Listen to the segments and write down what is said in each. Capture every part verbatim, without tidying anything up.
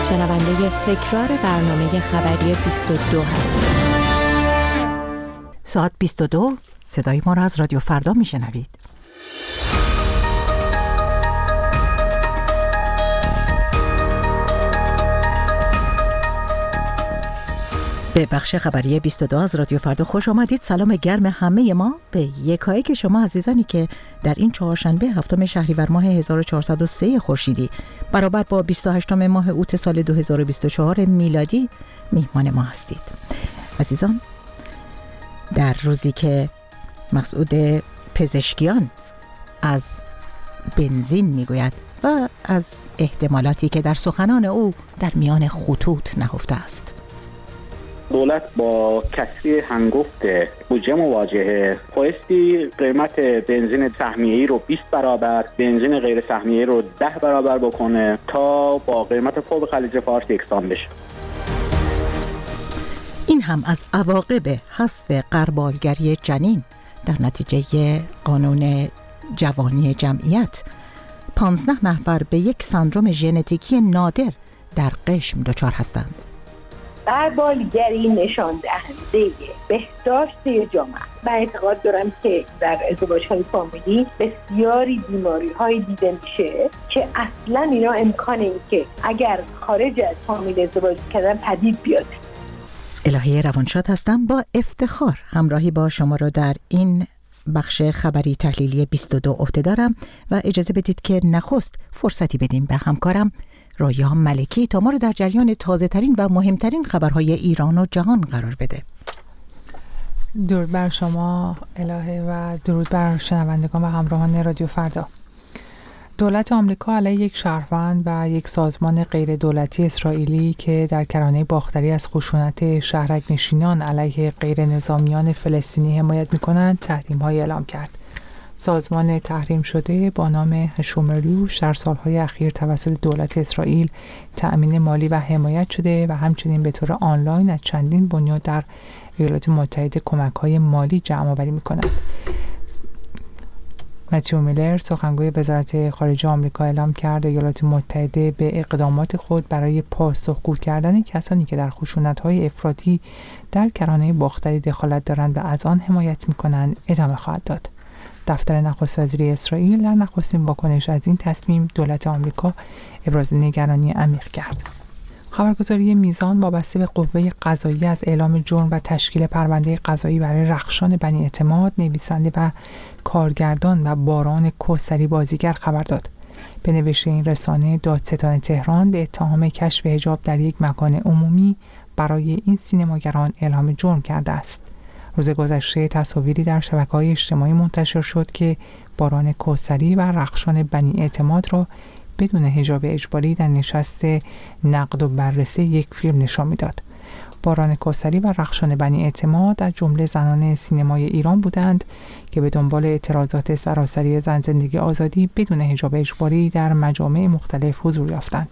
شنونده تکرار برنامه خبری بیست و دو هستید. ساعت بیست و دو، صدای ما را از رادیو فردا میشنوید. به بخش خبری بیست و دو از رادیو فردا خوش آمدید. سلام گرم همه ما به یکایک شما عزیزانی که در این چهارشنبه هفتم شهریور ماه هزار و چهارصد و سه خورشیدی برابر با بیست و هشتم ماه اوت سال دو هزار و بیست و چهار میلادی میهمان ما هستید. عزیزان، در روزی که مسعود پزشکیان از بنزین میگوید و از احتمالاتی که در سخنان او در میان خطوط نهفته است، دولت با کسری هنگفت بودجه مواجهه، بایستی قیمت بنزین سهمیه‌ای رو بیست برابر، بنزین غیر سهمیه‌ای رو ده برابر بکنه تا با قیمت فوق خلیج فارس یکسان بشه. این هم از عواقب حذف غربالگری جنین در نتیجه قانون جوانی جمعیت. پانزده نفر به یک سندرم ژنتیکی نادر در قشم دچار هستند. غربالگری نشان دهنده بهداشت جامعه. من اعتقاد دارم که در ازدواج‌های فامیلی بسیاری بیماری‌های دیده میشه که اصلاً اینا امکان این که اگر خارج از فامیل ازدواج کردن پدید بیاد. الهی روانشاد هستم. با افتخار همراهی با شما را در این بخش خبری تحلیلی بیست و دو عهده دارم و اجازه بدید که نخست فرصتی بدیم به همکارم رویا ملکی تا ما رو در جریان تازه ترین و مهمترین خبرهای ایران و جهان قرار بده. درود بر شما الهه و درود بر شنوندگان و همراهان رادیو فردا. دولت آمریکا علیه یک شهروند و یک سازمان غیر دولتی اسرائیلی که در کرانه باختری از خشونت شهرک نشینان علیه غیر نظامیان فلسطینی حمایت می‌کنند تحریم‌های اعلام کرد. سازمان تحریم شده با نام هشومریوش در سالهای اخیر توسط دولت اسرائیل تأمین مالی و حمایت شده و همچنین به طور آنلاین از چندین بنیاد در ایالات متحده کمک‌های مالی جمع آوری می‌کند. متیو میلر سخنگوی وزارت خارجه آمریکا اعلام کرد ایالات متحده به اقدامات خود برای پاسخگو کردن کسانی که در خشونت‌های افراطی در کرانه باختری دخالت دارند و از آن حمایت می‌کنند ادامه خواهد داد. دفتر نخست وزیری اسرائیل در نخستین واکنش از این تصمیم دولت آمریکا ابراز نگرانی عمیق کرد. خبرگزاری میزان وابسته به قوه قضاییه از اعلام جرم و تشکیل پرونده قضایی برای رخشان بنی اعتماد، نویسنده و کارگردان و باران کوثری بازیگر خبر داد. به نوشته این رسانه، دادستان تهران به اتهام کشف حجاب در یک مکان عمومی برای این سینماگران اعلام جرم کرده است. روز گذشته تصاویری در شبکه‌های اجتماعی منتشر شد که باران کوثری و رخشان بنی اعتماد را بدون حجاب اجباری در نشست نقد و بررسی یک فیلم نشان می‌داد. باران کوثری و رخشان بنی اعتماد از جمله زنان سینمای ایران بودند که به دنبال اعتراضات سراسری زن زندگی آزادی بدون حجاب اجباری در مجامع مختلف حضور یافتند.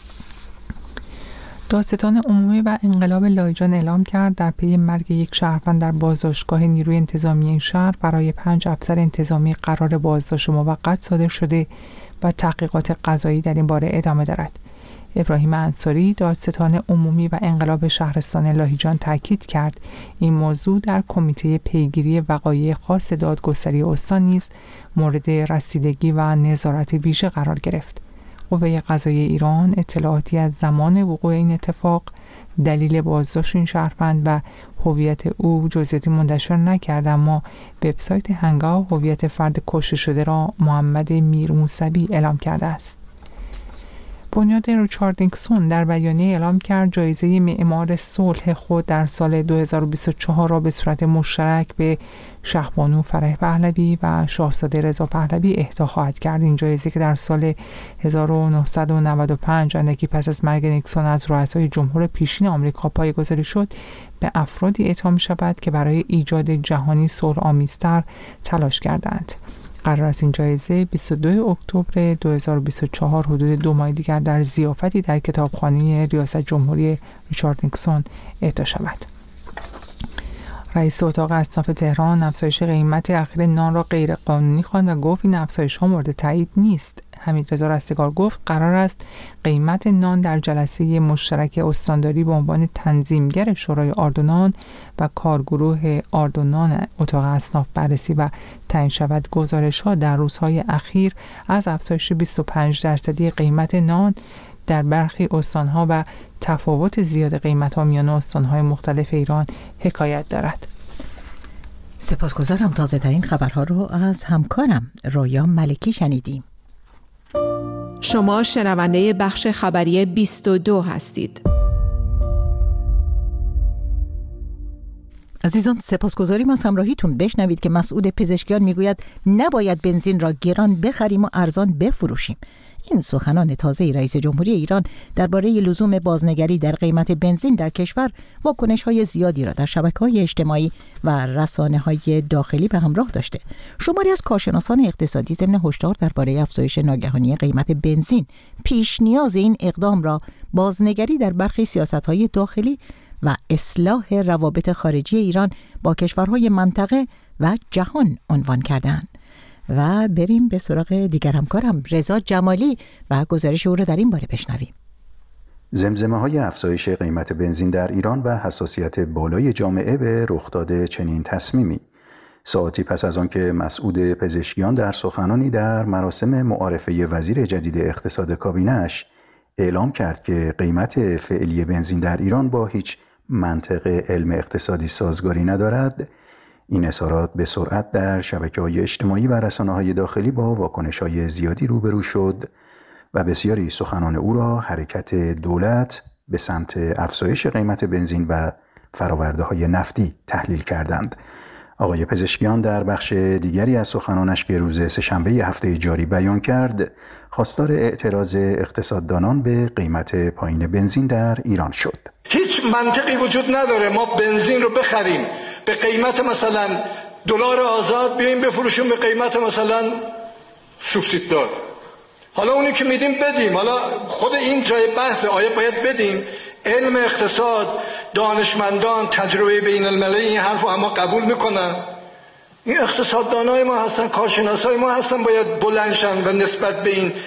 دادستان عمومی و انقلاب لاهیجان اعلام کرد در پی مرگ یک شهروند در بازداشتگاه نیروی انتظامی این شهر برای پنج افسر انتظامی قرار بازداشت موقت صادر شده و تحقیقات قضایی در این باره ادامه دارد. ابراهیم انصاری دادستان عمومی و انقلاب شهرستان لاهیجان تاکید کرد این موضوع در کمیته پیگیری وقایع خاص دادگستری استان نیز مورد رسیدگی و نظارت ویژه قرار گرفت. قوه قضاییه ایران اطلاعاتی از زمان وقوع این اتفاق، دلیل بازداشت این شهروند و هویت او جزئیاتی منتشر نکرد، اما وبسایت هنگاو هویت فرد کشته شده را محمد میرموسوی اعلام کرده است. بنیاد ریچارد نیکسون در بیانیه اعلام کرد جایزه معمار صلح خود در سال دو هزار و بیست و چهار را به صورت مشترک به شهبانو فرح پهلوی و شاهزاده رضا پهلوی اهدا خواهد کرد. این جایزه که در سال هزار و نهصد و نود و پنج اندکی پس از مرگ نیکسون از رؤسای جمهور پیشین آمریکا پایه‌گذاری شد، به افرادی اعطا می‌شود که برای ایجاد جهانی صلح‌آمیزتر تلاش کردند. قرار است این جایزه بیست و دوم اکتبر دو هزار و بیست و چهار حدود دو ماه دیگر در ضیافتی در کتابخانه ریاست جمهوری ریچارد نیکسون اهدا شود. رئیس اتاق اصناف تهران افزایش قیمت اخیر نان را غیر قانونی خواند و گفت این افزایش‌ها مورد تایید نیست. حمیدرضا رستگار گفت قرار است قیمت نان در جلسه مشترک استانداری به عنوان تنظیمگر شورای آردونان و کارگروه آردونان اتاق اصناف بررسی و تعیین شود. گزارش‌ها در روزهای اخیر از افزایش بیست و پنج درصدی قیمت نان در برخی استانها و تفاوت زیاد قیمت‌ها میان استانهای مختلف ایران حکایت دارد. سپاسگزارم. تازه ترین خبرها رو از همکارم رویا ملکی شنیدیم. شما شنونده بخش خبری بیست و دو هستید. عزیزان سپاسگزاریم از همراهیتون. بشنوید که مسعود پزشکیان میگوید نباید بنزین را گران بخریم و ارزان بفروشیم. این سخنان تازه رئیس جمهوری ایران درباره لزوم بازنگری در قیمت بنزین در کشور واکنش‌های زیادی را در شبکه‌های اجتماعی و رسانه‌های داخلی به همراه داشته. شماری از کارشناسان اقتصادی ضمن هشدار درباره افزایش ناگهانی قیمت بنزین پیش نیاز این اقدام را بازنگری در برخی سیاست‌های داخلی و اصلاح روابط خارجی ایران با کشورهای منطقه و جهان عنوان کردند. و بریم به سراغ دیگر همکارم رضا جمالی و گزارش او را در این باره بشنویم. زمزمه های افزایش قیمت بنزین در ایران و حساسیت بالای جامعه به رخداد چنین تصمیمی ساعتی پس از آن که مسعود پزشکیان در سخنانی در مراسم معارفه وزیر جدید اقتصاد کابینه‌اش اعلام کرد که قیمت فعلی بنزین در ایران با هیچ منطق علم اقتصادی سازگاری ندارد، این اظهارات به سرعت در شبکه‌های اجتماعی و رسانه‌های داخلی با واکنش‌های زیادی روبرو شد و بسیاری سخنان او را حرکت دولت به سمت افزایش قیمت بنزین و فرآورده‌های نفتی تحلیل کردند. آقای پزشکیان در بخش دیگری از سخنانش که روز سه‌شنبه هفته جاری بیان کرد، خواستار اعتراض اقتصاددانان به قیمت پایین بنزین در ایران شد. هیچ منطقی وجود نداره ما بنزین رو بخریم به قیمت مثلا دلار آزاد بیایم بفروشیم به قیمت مثلا سوبسیددار. حالا اونی که میدیم بدیم، حالا خود این جای بحث آیا باید بدیم. علم اقتصاد، دانشمندان، تجربه بین المللی این حرف رو اما قبول میکنن. این اقتصاددانای ما هستن، کارشناسای ما هستن، باید بلندشن و نسبت به این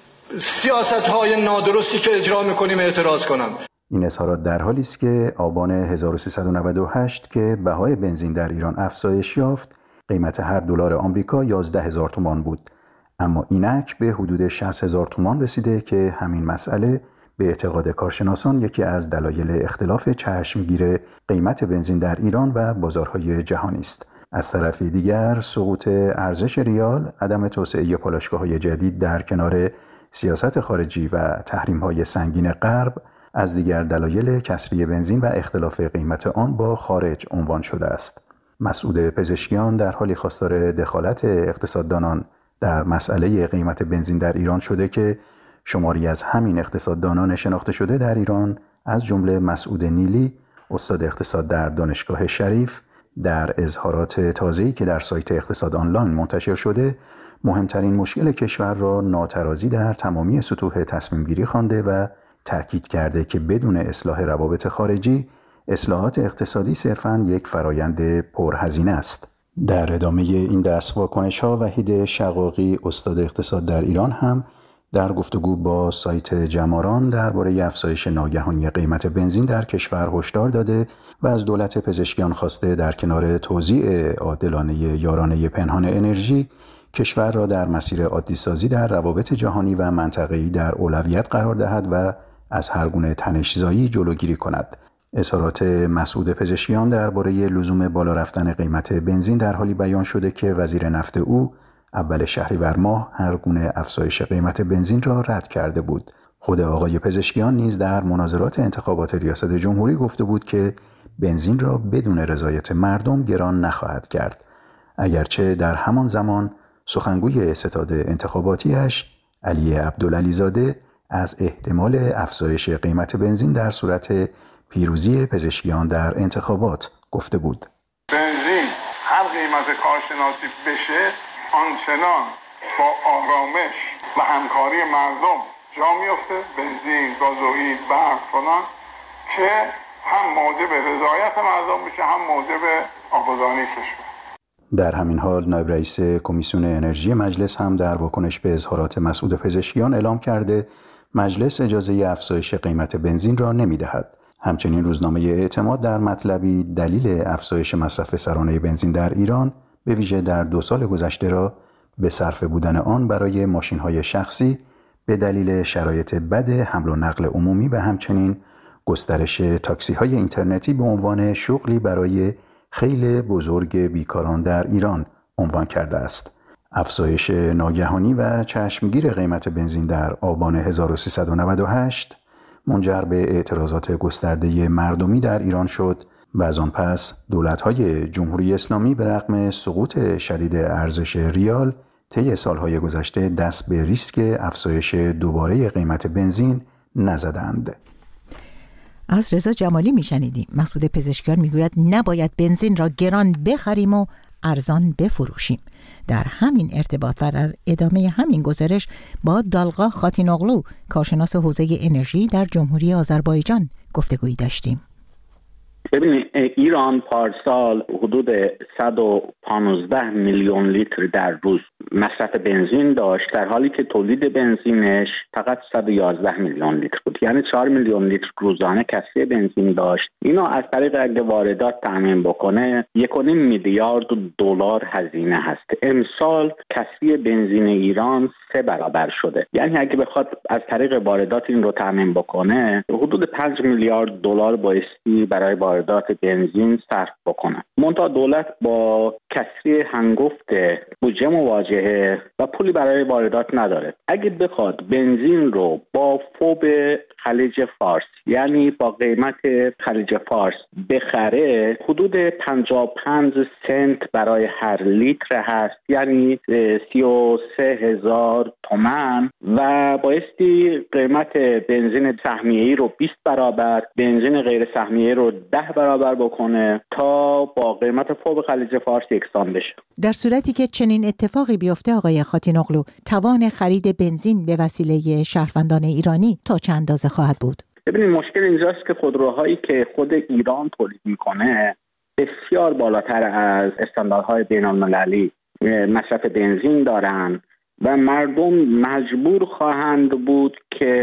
سیاست‌های نادرستی که اجرا میکنیم اعتراض کنن. این اظهارات در حالی است که آبان هزار و سیصد و نود و هشت که بهای بنزین در ایران افزایش یافت، قیمت هر دلار آمریکا یازده هزار تومان بود، اما اینک به حدود شصت هزار تومان رسیده که همین مسئله به اعتقاد کارشناسان یکی از دلایل اختلاف چشمگیر قیمت بنزین در ایران و بازارهای جهانی است. از طرف دیگر سقوط ارزش ریال، عدم توسعه پالایشگاه‌های جدید در کنار سیاست خارجی و تحریم‌های سنگین غرب از دیگر دلایل کسری بنزین و اختلاف قیمت آن با خارج عنوان شده است. مسعود پزشکیان در حالی خواستار دخالت اقتصاددانان در مسئله قیمت بنزین در ایران شده که شماری از همین اقتصاددانان شناخته شده در ایران از جمله مسعود نیلی، استاد اقتصاد در دانشگاه شریف، در اظهارات تازه‌ای که در سایت اقتصاد آنلاین منتشر شده، مهمترین مشکل کشور را ناترازی در تمامی سطوح تصمیم گیری خوانده و تأکید کرده که بدون اصلاح روابط خارجی، اصلاحات اقتصادی صرفاً یک فرایند پرهزینه است. در ادامه این دست واکنش‌ها وحید شقاقی، استاد اقتصاد در ایران، هم در گفتگو با سایت جماران درباره افزایش ناگهانی قیمت بنزین در کشور هشدار داده و از دولت پزشکیان خواسته در کنار توزیع عادلانه یارانه پنهان انرژی، کشور را در مسیر عادی‌سازی در روابط جهانی و منطقه‌ای در اولویت قرار دهد و از هر گونه تنش‌زایی جلوگیری کند. اظهارات مسعود پزشکیان درباره لزوم بالا رفتن قیمت بنزین در حالی بیان شده که وزیر نفت او اول شهریور ماه هر گونه افزایش قیمت بنزین را رد کرده بود. خود آقای پزشکیان نیز در مناظرات انتخابات ریاست جمهوری گفته بود که بنزین را بدون رضایت مردم گران نخواهد کرد. اگرچه در همان زمان سخنگوی ستاد انتخاباتیش علی عبدالعلیزاده از احتمال افزایش قیمت بنزین در صورت پیروزی پزشکیان در انتخابات گفته بود. بنزین هر قیمت کارشناسی بشه آنچنان با آرامش و همکاری مردم جا میفته، بنزین، گازوئیل، برق فلان، که هم موجب رضایت مردم بشه هم موجب آبادانی کشور. در همین حال نایب رئیس کمیسیون انرژی مجلس هم در واکنش به اظهارات مسعود پزشکیان اعلام کرده مجلس اجازه افزایش قیمت بنزین را نمی‌دهد. همچنین روزنامه اعتماد در مطلبی دلیل افزایش مصرف سرانه بنزین در ایران به ویژه در دو سال گذشته را به صرفه بودن آن برای ماشین‌های شخصی به دلیل شرایط بد حمل و نقل عمومی و همچنین گسترش تاکسی‌های اینترنتی به عنوان شغلی برای خیلی بزرگ بیکاران در ایران عنوان کرده است. افزایش ناگهانی و چشمگیر قیمت بنزین در آبان هزار و سیصد و نود و هشت منجر به اعتراضات گسترده مردمی در ایران شد و از آن پس دولت‌های جمهوری اسلامی به رغم سقوط شدید ارزش ریال طی سالهای گذشته دست به ریسک افزایش دوباره قیمت بنزین نزدند. از رضا جمالی میشنیدیم. مسعود پزشکیان میگوید نباید بنزین را گران بخریم و ارزان بفروشیم. در همین ارتباط و در ادامه همین گزارش با دالغا خاتینوغلو کارشناس حوزه انرژی در جمهوری آذربایجان گفتگویی داشتیم. ببینید ایران پارسال حدود صد و پانزده میلیون لیتر در روز مصرف بنزین داشت، در حالی که تولید بنزینش فقط صد و یازده میلیون لیتر بود، یعنی چهار میلیون لیتر روزانه کسری بنزین داشت. اینا از طریق اگه واردات تامین بکنه یک و نیم میلیارد دلار هزینه هست. امسال کسری بنزین ایران سه برابر شده، یعنی اگه بخواد از طریق واردات این رو تامین بکنه حدود پنج میلیارد دلار بایستی برای واردات بنزین صرف بکنه. منتها دولت با کسری هنگفت بودجه مواجهه و پولی برای واردات نداره. اگه بخواد بنزین رو با فوب خلیج فارس، یعنی با قیمت خلیج فارس بخره، حدود پنجاه و پنج سنت برای هر لیتر هست، یعنی سی و سه هزار تومان، و بایستی قیمت بنزین سهمیه‌ای رو بیست برابر، بنزین غیر سهمیه‌ای رو ده برابر بکنه تا با قیمت فوق خلیج فارس یکسان بشه. در صورتی که چنین اتفاقی بیفته آقای خاتینوغلو، توان خرید بنزین به وسیله شهروندان ایرانی تا چند اندازه خواهد بود؟ ببینید مشکل اینجاست که خودروهایی که خود ایران تولید میکنه بسیار بالاتر از استانداردهای بین‌المللی مصرف بنزین دارن و مردم مجبور خواهند بود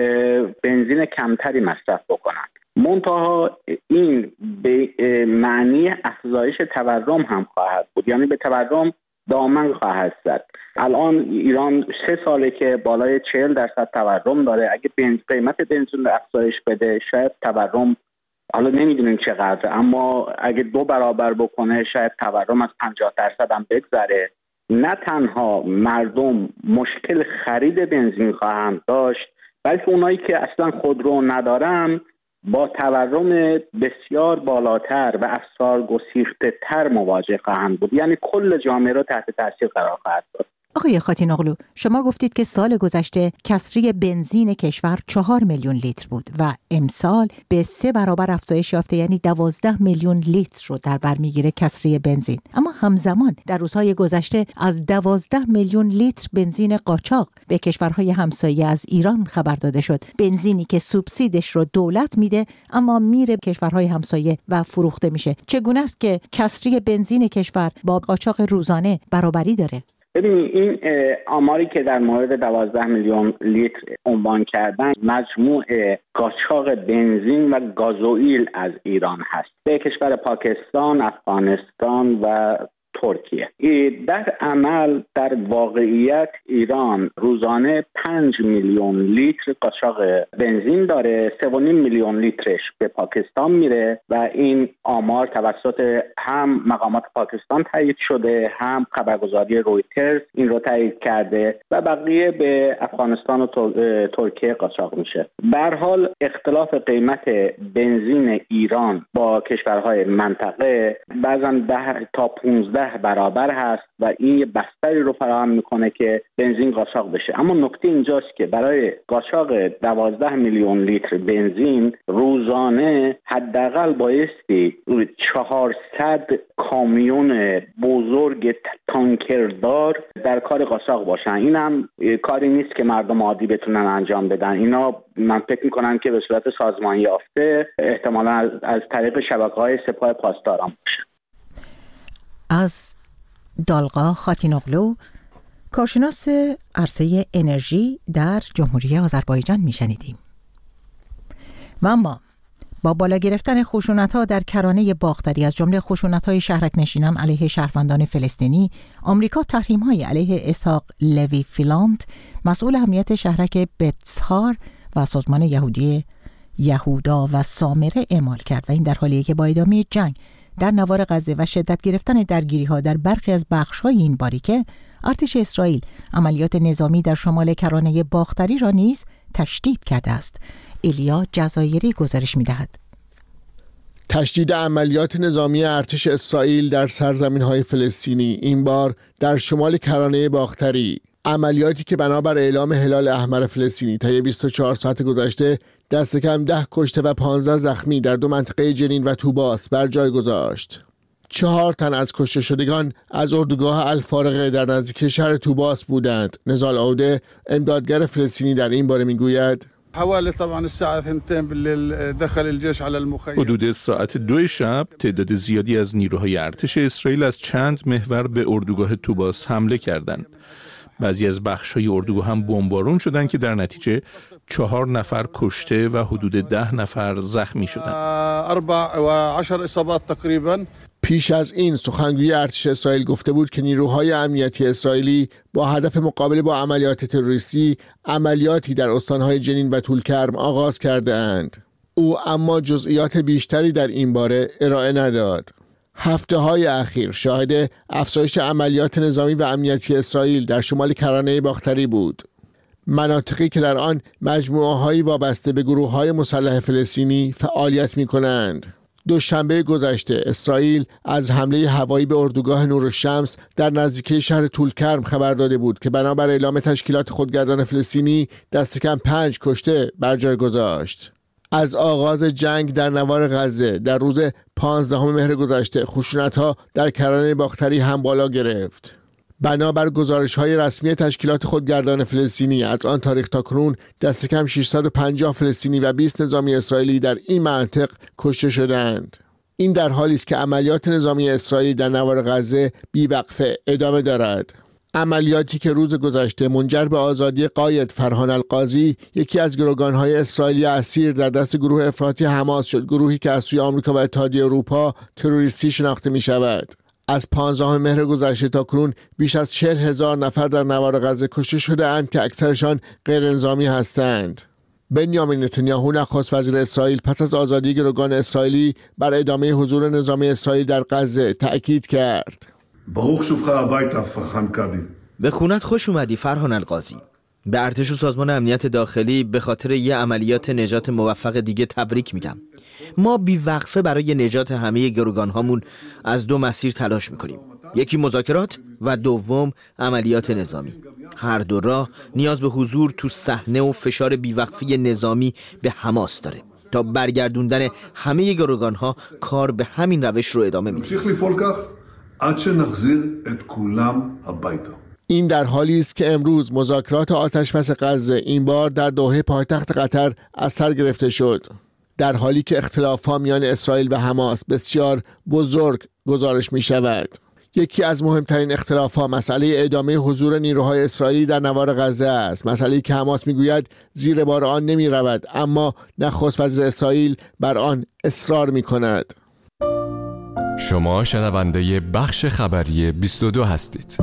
که بنزین کمتری مصرف بکنند. منتها این به معنی افزایش تورم هم خواهد بود، یعنی به تورم دامن خواهد زد. الان ایران سه ساله که بالای چهل درصد تورم داره. اگه بنز قیمت بنزین رو افزایش بده شاید تورم، حالا نمیدونیم چقدر، اما اگه دو برابر بکنه شاید تورم از پنجاه درصد هم بگذره. نه تنها مردم مشکل خرید بنزین خواهند داشت، بلکه اونایی که اصلا خودرو ندارن با تورم بسیار بالاتر و افسار گسیخته تر مواجه خواهند بود، یعنی کل جامعه را تحت تاثیر قرار خواهد داد. آقای خاتینوغلو، شما گفتید که سال گذشته کسری بنزین کشور چهار میلیون لیتر بود و امسال به سه برابر افزایش یافته، یعنی دوازده میلیون لیتر رو در بر میگیره کسری بنزین. اما همزمان در روزهای گذشته از دوازده میلیون لیتر بنزین قاچاق به کشورهای همسایه از ایران خبر داده شد. بنزینی که سوبسیدش رو دولت میده اما میره کشورهای همسایه و فروخته میشه. چگونه است که کسری بنزین کشور با قاچاق روزانه برابری داره؟ ببینید این آماری که در مورد دوازده میلیون لیتر عنوان کردن مجموع قاچاق بنزین و گازوئیل از ایران هست به کشور پاکستان، افغانستان و ترکیه. در عمل در واقعیت ایران روزانه پنج میلیون لیتر قاچاق بنزین داره، سه و نیم میلیون لیترش به پاکستان میره و این آمار توسط هم مقامات پاکستان تایید شده، هم خبرگزاری رویترز این رو تایید کرده و بقیه به افغانستان و ترکیه قاچاق میشه. به هر حال اختلاف قیمت بنزین ایران با کشورهای منطقه بعضا ده تا پانزده برابر هست و این یه بستری رو فراهم میکنه که بنزین قاچاق بشه. اما نکته اینجاست که برای قاچاق دوازده میلیون لیتر بنزین روزانه حداقل بایستی چهارصد کامیون بزرگ تانکردار در کار قاچاق باشن. این هم کاری نیست که مردم عادی بتونن انجام بدن. اینا من فکر میکنم که به صورت سازمانی یافته احتمالاً از, از طریق شبکه‌های سپاه پاسداران باشه. از دالقا خاتینوغلو، کارشناس عرصه انرژی در جمهوری آذربایجان میشنیدیم. و اما با بالا گرفتن خشونت‌ها در کرانه باختری از جمله خشونت‌های شهرک نشینان علیه شهروندان فلسطینی، آمریکا تحریم‌های علیه اسحاق لوی فیلانت، مسئول امنیت شهرک بتسهار و سازمان یهودی یهودا و سامره اعمال کرد و این در حالیه که با ادامه جنگ در نوار غزه و شدت گرفتن درگیری‌ها در برخی از بخش‌های این باریکه، ارتش اسرائیل عملیات نظامی در شمال کرانه باختری را نیز تشدید کرده است. ایلیا جزایری گزارش می‌دهد. تشدید عملیات نظامی ارتش اسرائیل در سرزمین‌های فلسطینی، این بار در شمال کرانه باختری، عملیاتی که بنابر اعلام هلال احمر فلسطینی طی بیست و چهار ساعت گذشته دست کم ده کشته و پانزده زخمی در دو منطقه جنین و طوباس بر جای گذاشت. چهار تن از کشته شدگان از اردوگاه الفارقه در نزدیکی شهر طوباس بودند. نزال عوده، امدادگر فلسطینی، در این باره میگوید حدود ساعت دو شب تعداد زیادی از نیروهای ارتش اسرائیل از چند محور به اردوگاه طوباس حمله کردند. بعضی از بخش‌های اردوگاه هم بمبارون شدند که در نتیجه چهار نفر کشته و حدود ده نفر زخمی شدند. پیش از این سخنگوی ارتش اسرائیل گفته بود که نیروهای امنیتی اسرائیلی با هدف مقابله با عملیات تروریستی عملیاتی در استانهای جنین و طولکرم آغاز کرده اند. او اما جزئیات بیشتری در این باره ارائه نداد. هفته های اخیر شاهد افزایش عملیات نظامی و امنیتی اسرائیل در شمال کرانه باختری بود. مناطقی که در آن مجموعه‌هایی وابسته به گروه‌های مسلح فلسطینی فعالیت می‌کنند. دوشنبه گذشته اسرائیل از حمله هوایی به اردوگاه نورالشمس در نزدیکی شهر طولکرم خبر داده بود که بنابر اعلام تشکیلات خودگردان فلسطینی دست کم پنج کشته بر جای گذاشت. از آغاز جنگ در نوار غزه در روز پانزدهم مهر گذشته خشونت‌ها در کرانه باختری هم بالا گرفت. بنابر گزارش‌های رسمی تشکیلات خودگردان فلسطینی از آن تاریخ تا کنون دست کم ششصد و پنجاه فلسطینی و بیست نظامی اسرائیلی در این منطقه کشته شدند. این در حالی است که عملیات نظامی اسرائیل در نوار غزه بی‌وقفه ادامه دارد. عملیاتی که روز گذشته منجر به آزادی قاید فرهان القاضی، یکی از گروگان‌های اسرائیلی اسیر در دست گروه افراطی حماس شد، گروهی که از سوی آمریکا و اتحادیه اروپا تروریستی شناخته می‌شود. از پانزدهم مهر گذشته تا کنون بیش از چهل هزار نفر در نوار غزه کشته شده اند که اکثرشان غیر نظامی هستند. بنیامین نتانیاهو نخست وزیر اسرائیل پس از آزادی گروگان اسرائیلی بر ادامه حضور نظامی اسرائیل در غزه تأکید کرد. به خونت خوش اومدی فرهان القاضی. به ارتش و سازمان امنیت داخلی به خاطر یه عملیات نجات موفق دیگه تبریک میگم. ما بی‌وقفه برای نجات همه گروگان‌هامون از دو مسیر تلاش میکنیم. یکی مذاکرات و دوم عملیات نظامی. هر دو راه نیاز به حضور تو صحنه و فشار بی‌وقفه نظامی به حماس داره. تا برگردوندن همه گروگان‌ها کار به همین روش رو ادامه میدیم. این در حالی است که امروز مذاکرات آتشبس غزه این بار در دوحه پایتخت قطر از سر گرفته شد، در حالی که اختلاف‌ها میان اسرائیل و حماس بسیار بزرگ گزارش می شود. یکی از مهمترین اختلاف‌ها مسئله ادامه حضور نیروهای اسرائیلی در نوار غزه است، مسئله‌ای که حماس میگوید زیر بار آن نمی رود، اما نخست وزیر اسرائیل بر آن اصرار می کند. شما شنونده بخش خبری بیست و دو هستید.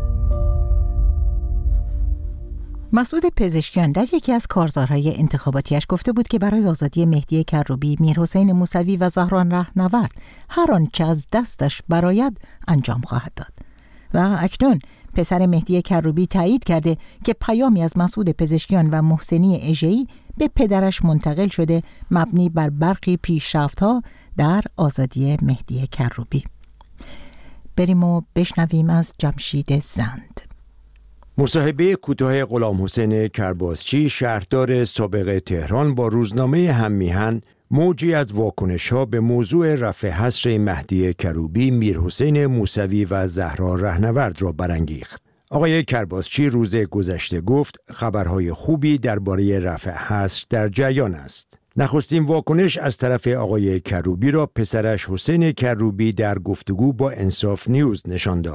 مسعود پزشکیان در یکی از کارزارهای انتخاباتیش گفته بود که برای آزادی مهدی کروبی، میرحسین موسوی و زهران رهنورد هر آنچه از دستش برآید انجام خواهد داد. و اکنون پسر مهدی کروبی تایید کرده که پیامی از مسعود پزشکیان و محسنی اژه‌ای به پدرش منتقل شده، مبنی بر برخی پیشرفت‌ها در آزادی مهدی کروبی. بریم و بشنویم از جمشید زند. مصاحبه کوتاه غلام حسین کرباسچی، شهردار سابق تهران، با روزنامه هممیهن موجی از واکنش‌ها به موضوع رفع حصر مهدی کروبی، میرحسین موسوی و زهرا رهنورد را برانگیخت. آقای کرباسچی روز گذشته گفت خبرهای خوبی درباره رفع حصر در جریان است. نخستین واکنش از طرف آقای کروبی را پسرش حسین کروبی در گفتگو با انصاف نیوز نشان داد.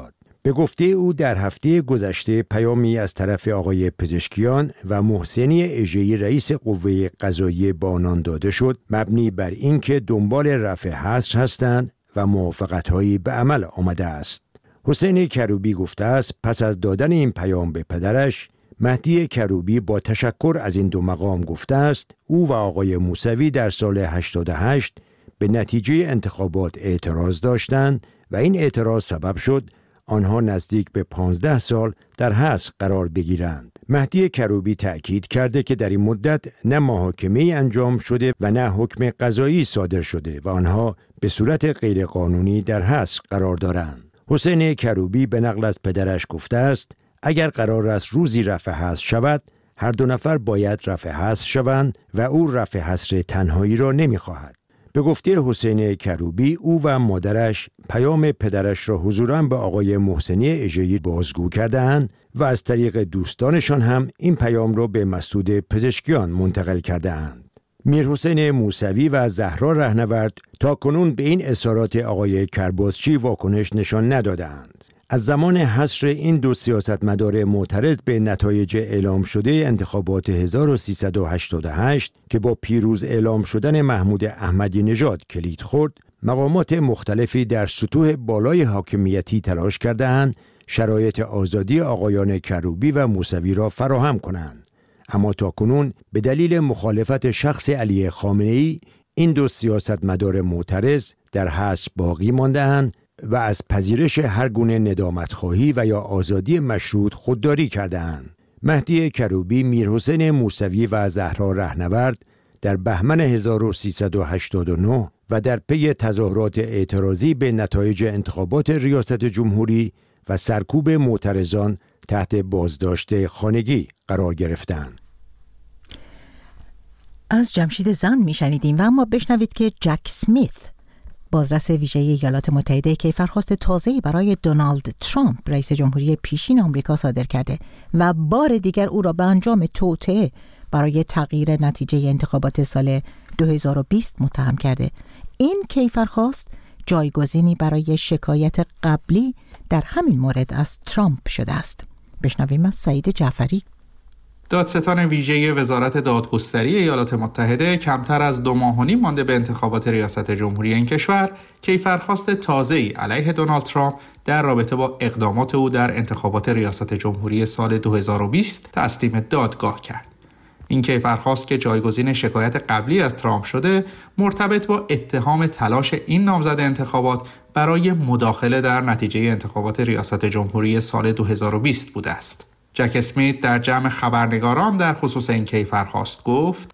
به گفته او در هفته گذشته پیامی از طرف آقای پزشکیان و محسنی اژه‌ای رئیس قوه قضاییه به آنان داده شد مبنی بر اینکه دنبال رفع حظر هستند و موافقت‌هایی به عمل آمده است. حسین کروبی گفته است پس از دادن این پیام به پدرش، مهدی کروبی با تشکر از این دو مقام گفته است او و آقای موسوی در سال هشتاد و هشت به نتیجه انتخابات اعتراض داشتند و این اعتراض سبب شد آنها نزدیک به پانزده سال در حبس قرار بگیرند. مهدی کروبی تأکید کرده که در این مدت نه محاکمه‌ای انجام شده و نه حکم قضایی صادر شده و آنها به صورت غیرقانونی در حبس قرار دارند. حسین کروبی به نقل از پدرش گفته است اگر قرار است روزی رفع حظر شود، هر دو نفر باید رفع حظر شوند و او رفع حظر تنهایی را نمی‌خواهد. به گفته حسین کروبی او و مادرش پیام پدرش را حضوراً به آقای محسنی اژه‌ای بازگو کرده‌اند و از طریق دوستانشان هم این پیام را به مسعود پزشکیان منتقل کرده‌اند. میرحسین موسوی و زهرا رهنورد تا کنون به این اظهارات آقای کرباسچی واکنش نشان ندادند. از زمان حصر این دو سیاستمدار معترض به نتایج اعلام شده انتخابات هزار و سیصد و هشتاد و هشت که با پیروز اعلام شدن محمود احمدی نژاد کلید خورد، مقامات مختلفی در سطوح بالای حاکمیتی تلاش کرده‌اند شرایط آزادی آقایان کروبی و موسوی را فراهم کنند. اما تاکنون به دلیل مخالفت شخص علی خامنه‌ای این دو سیاستمدار معترض در حبس باقی مانده‌اند و از پذیرش هر گونه ندامت‌خواهی و یا آزادی مشروط خودداری کرده‌اند. مهدی کروبی، میرحسین موسوی و زهرا رهنورد در بهمن هزار و سیصد و هشتاد و نه و در پی تظاهرات اعتراضی به نتایج انتخابات ریاست جمهوری و سرکوب معترضان تحت بازداشت خانگی قرار گرفتند. از جمشید زن میشنیدیم و اما بشنوید که جک اسمیت، بازرس ویژه ایالات متحده، کیفرخواست تازه‌ای برای دونالد ترامپ رئیس جمهوری پیشین آمریکا صادر کرده و بار دیگر او را به انجام توطئه برای تغییر نتیجه انتخابات سال دو هزار و بیست متهم کرده. این کیفرخواست جایگزینی برای شکایت قبلی در همین مورد از ترامپ شده است. بشنویم از سعید جعفری. دادستان ویژه وزارت دادگستری ایالات متحده کمتر از دو ماه و نیم مانده به انتخابات ریاست جمهوری این کشور کیفرخواست تازه‌ای علیه دونالد ترامپ در رابطه با اقدامات او در انتخابات ریاست جمهوری سال دو هزار و بیست تسلیم دادگاه کرد. این کیفرخواست که جایگزین شکایت قبلی از ترامپ شده، مرتبط با اتهام تلاش این نامزد انتخابات برای مداخله در نتیجه انتخابات ریاست جمهوری سال دو هزار و بیست بوده است. جک اسمیت در جمع خبرنگاران در خصوص این کیفرخواست گفت: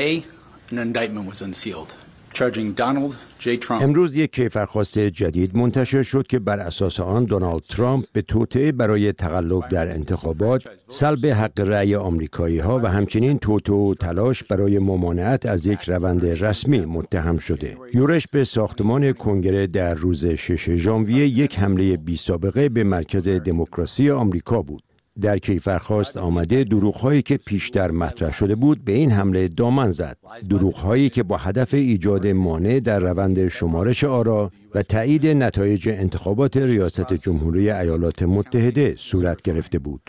امروز یک کیفرخواست جدید منتشر شد که بر اساس آن دونالد ترامپ به توطئه برای تقلب در انتخابات، سلب حق رأی آمریکایی‌ها و همچنین توطئه و تلاش برای ممانعت از یک روند رسمی متهم شده. یورش به ساختمان کنگره در روز ششم ژانویه یک حمله بی‌سابقه به مرکز دموکراسی آمریکا بود. در کیفرخواست آمده دروغ‌هایی که پیشتر مطرح شده بود به این حمله دامن زد. دروغ‌هایی که با هدف ایجاد مانع در روند شمارش آرا و تایید نتایج انتخابات ریاست جمهوری ایالات متحده صورت گرفته بود.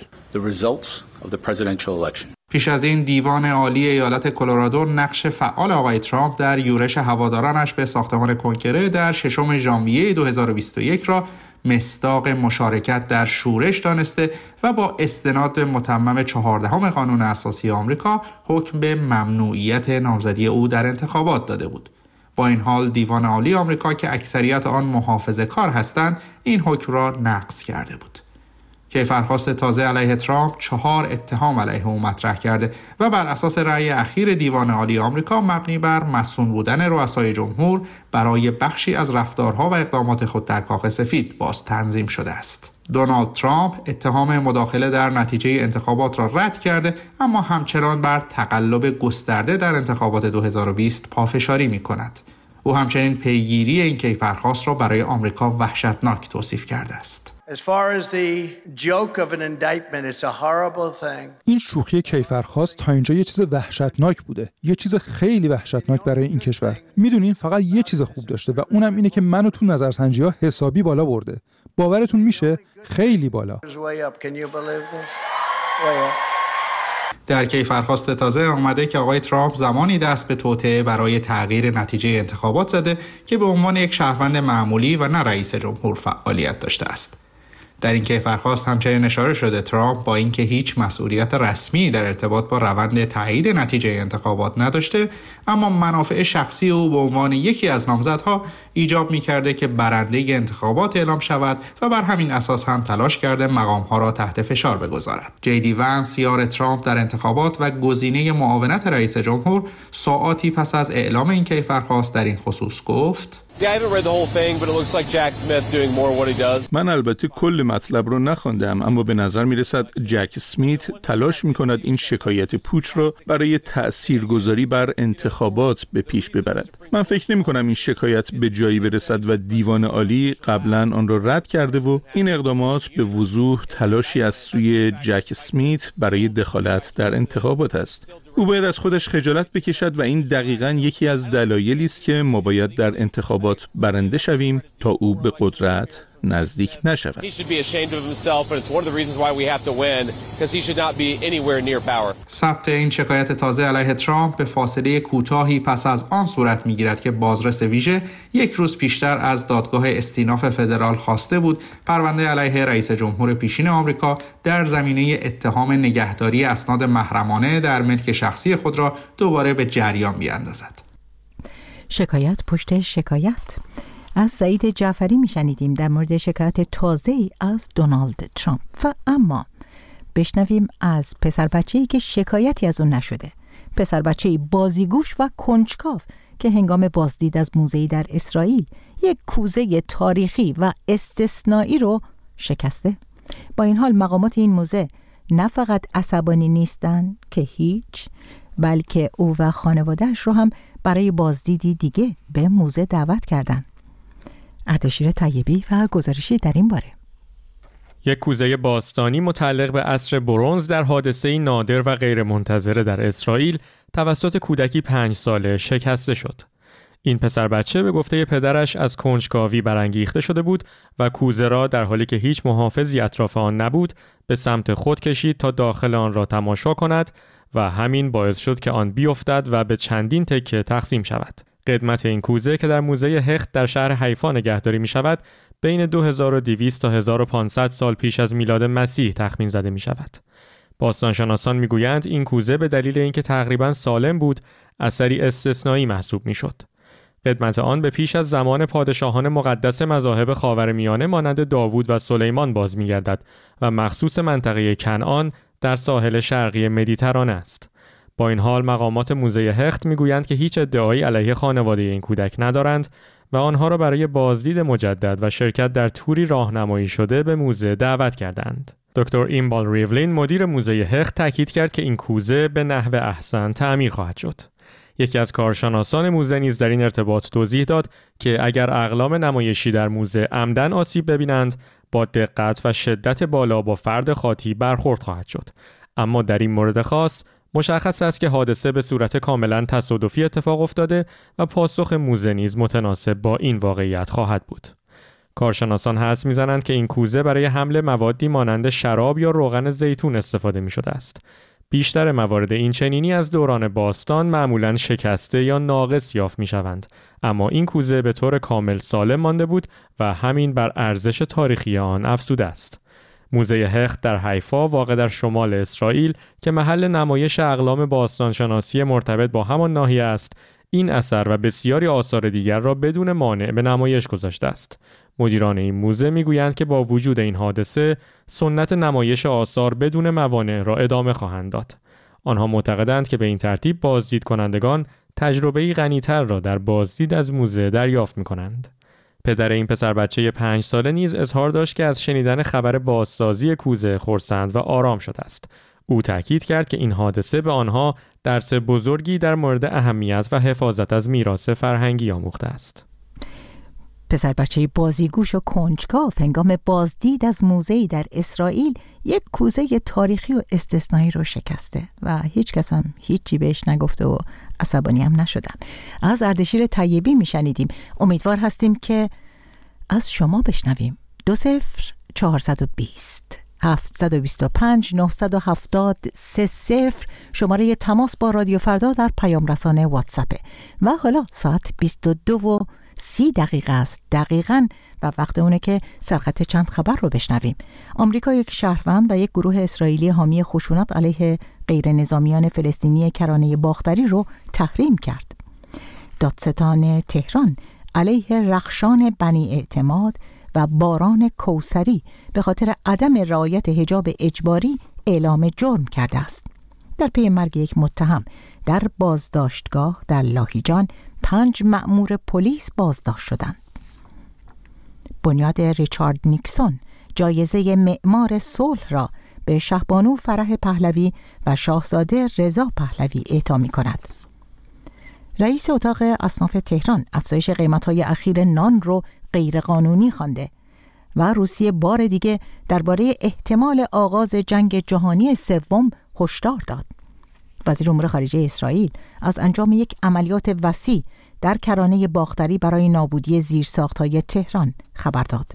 پیش از این دیوان عالی ایالت کلرادو نقش فعال آقای ترامپ در یورش هوادارانش به ساختمان کنگره در ششم ژانویه دو هزار و بیست و یک را مصداق مشارکت در شورش دانسته و با استناد متمم چهاردهم قانون اساسی آمریکا حکم به ممنوعیت نامزدی او در انتخابات داده بود. با این حال دیوان عالی آمریکا که اکثریت آن محافظه‌کار هستند این حکم را نقض کرده بود. کیفرخواست تازه علیه ترامپ چهار اتهام علیه او مطرح کرده و بر اساس رأی اخیر دیوان عالی آمریکا مبنی بر مسئول بودن رؤسای جمهور برای بخشی از رفتارها و اقدامات خود در کاخ سفید باز تنظیم شده است. دونالد ترامپ اتهام مداخله در نتیجه انتخابات را رد کرده، اما همچنان بر تقلب گسترده در انتخابات دو هزار و بیست پافشاری می کند. او همچنین پیگیری این کیفرخواست را برای آمریکا وحشتناک توصیف کرده است. این شوخی کیفرخواست تا اینجا یه چیز وحشتناک بوده، یه چیز خیلی وحشتناک برای این کشور. میدونین فقط یه چیز خوب داشته و اونم اینه که منو تو نظرسنجی‌ها حسابی بالا برده. باورتون میشه؟ خیلی بالا. در کیفرخواست تازه آمده که آقای ترامپ زمانی دست به توطئه برای تغییر نتیجه انتخابات زده که به عنوان یک شهروند معمولی و نه رئیس جمهور فعالیت داشته است. در این کیفرخواست همچنین اشاره شده ترامپ با اینکه هیچ مسئولیت رسمی در ارتباط با روند تایید نتیجه انتخابات نداشته، اما منافع شخصی او به عنوان یکی از نامزدها ایجاب می‌کرده که برنده انتخابات اعلام شود و بر همین اساس هم تلاش کرده مقام‌ها را تحت فشار بگذارد. جی دی ونس یار ترامپ در انتخابات و گزینه معاونت رئیس جمهور ساعاتی پس از اعلام این کیفرخواست در این خصوص گفت: من البته کل مطلب رو نخواندم، اما به نظر می رسد جک اسمیت تلاش می کند این شکایت پوچ رو برای تأثیرگذاری بر انتخابات به پیش ببرد. من فکر نمی کنم این شکایت به جایی برسد و دیوان عالی قبلا آن را رد کرده و این اقدامات به وضوح تلاشی از سوی جک اسمیت برای دخالت در انتخابات است. او باید از خودش خجالت بکشد و این دقیقاً یکی از دلایلی است که ما باید در انتخابات برنده شویم تا او به قدرت نزدیک نشود. ثبت این شکایت تازه علیه ترامپ به فاصله کوتاهی پس از آن صورت می‌گیرد که بازرس ویژه یک روز پیشتر از دادگاه استیناف فدرال خواسته بود پرونده علیه رئیس جمهور پیشین آمریکا در زمینه اتهام نگهداری اسناد محرمانه در ملک شخصی خود را دوباره به جریان بیاندازد. شکایت پشت شکایت. از سعید جعفری میشنیدیم در مورد شکایت تازه‌ای از دونالد ترامپ. و اما بشنویم از پسر بچه‌ای که شکایتی از اون نشده. پسر بچه‌ای بازیگوش و کنجکاو که هنگام بازدید از موزه‌ای در اسرائیل یک کوزه تاریخی و استثنایی رو شکسته. با این حال مقامات این موزه نه فقط عصبانی نیستن که هیچ، بلکه او و خانواده‌اش رو هم برای بازدیدی دیگه به موزه دعوت کردن. اردشیر طیبی و گزارشی در این باره. یک کوزه باستانی متعلق به عصر برنز در حادثه‌ای نادر و غیرمنتظره در اسرائیل توسط کودکی پنج ساله شکسته شد. این پسر بچه به گفته پدرش از کنجکاوی برانگیخته شده بود و کوزه را در حالی که هیچ محافظی اطراف آن نبود به سمت خود کشید تا داخل آن را تماشا کند و همین باعث شد که آن بیفتد و به چندین تکه تقسیم شود. قدمت این کوزه که در موزه هخت در شهر حیفا نگهداری می شود بین دو هزار و دویست تا هزار و پانصد سال پیش از میلاد مسیح تخمین زده می شود. باستانشناسان می گویند این کوزه به دلیل اینکه تقریباً سالم بود اثری استثنایی محسوب می شد. قدمت آن به پیش از زمان پادشاهان مقدس مذاهب خاورمیانه مانند داوود و سلیمان باز می گردد و مخصوص منطقه کنعان در ساحل شرقی مدیترانه است. با این حال مقامات موزه هخت میگویند که هیچ ادعایی علیه خانواده این کودک ندارند و آنها را برای بازدید مجدد و شرکت در توری راهنمایی شده به موزه دعوت کردند. دکتر ایمبال ریولین مدیر موزه هخت تاکید کرد که این کوزه به نحو احسن تعمیر خواهد شد. یکی از کارشناسان موزه نیز در این ارتباط توضیح داد که اگر اقلام نمایشی در موزه عمدن آسیب ببینند با دقت و شدت بالا با فرد خاطی برخورد خواهد شد. اما در این مورد خاص مشخص است که حادثه به صورت کاملا تصادفی اتفاق افتاده و پاسخ موزه نیز متناسب با این واقعیت خواهد بود. کارشناسان حدس می‌زنند که این کوزه برای حمل موادی مانند شراب یا روغن زیتون استفاده می‌شده است. بیشتر موارد این چنینی از دوران باستان معمولاً شکسته یا ناقص یافت می‌شوند، اما این کوزه به طور کامل سالم مانده بود و همین بر ارزش تاریخی آن افزوده است. موزه هخت در حیفا واقع در شمال اسرائیل که محل نمایش اقلام باستانشناسی مرتبط با همان ناحیه است، این اثر و بسیاری آثار دیگر را بدون مانع به نمایش گذاشته است. مدیران این موزه میگویند که با وجود این حادثه سنت نمایش آثار بدون موانع را ادامه خواهند داد. آنها معتقدند که به این ترتیب بازدید کنندگان تجربه‌ای غنی‌تر را در بازدید از موزه دریافت می‌کنند. پدر این پسر بچه پنج ساله نیز اظهار داشت که از شنیدن خبر بازسازی کوزه خرسند و آرام شده است. او تاکید کرد که این حادثه به آنها درس بزرگی در مورد اهمیت و حفاظت از میراث فرهنگی آموخته است. پسر بچه بازیگوش و کنجکاو هنگام بازدید از موزه‌ای در اسرائیل یک کوزه تاریخی و استثنایی رو شکسته و هیچ کس هم هیچی بهش نگفته و عصبانی هم نشدن. از اردشیر طیبی میشنیدیم. امیدوار هستیم که از شما بشنویم. دو صفر چهارصد و بیست هفتصد و بیست و پنج نهصد و هفتاد سه صفر شماره تماس با رادیو فردا در پیام رسانه واتساپه و حالا ساعت بیست و دو و سی دقیقه است دقیقاً و وقت اونه که سرخط چند خبر رو بشنویم. آمریکا یک شهروند و یک گروه اسرائیلی حامی خشونت علیه غیر نظامیان فلسطینی کرانه باختری رو تحریم کرد. دادستان تهران علیه رخشان بنی اعتماد و باران کوثری به خاطر عدم رعایت حجاب اجباری اعلام جرم کرده است. در پی مرگ یک متهم در بازداشتگاه در لاهیجان پنج مأمور پلیس بازداشت شدند. بنیاد ریچارد نیکسون جایزه معمار صلح را به شهبانو فرح پهلوی و شاهزاده رضا پهلوی اعطا می‌کند. رئیس اتاق اصناف تهران افزایش قیمت‌های اخیر نان رو غیرقانونی خوانده و روسیه بار دیگه درباره احتمال آغاز جنگ جهانی سوم هشدار داد. وزیر امور خارجه اسرائیل از انجام یک عملیات وسیع در کرانه باختری برای نابودی زیرساخت‌های تهران خبر داد.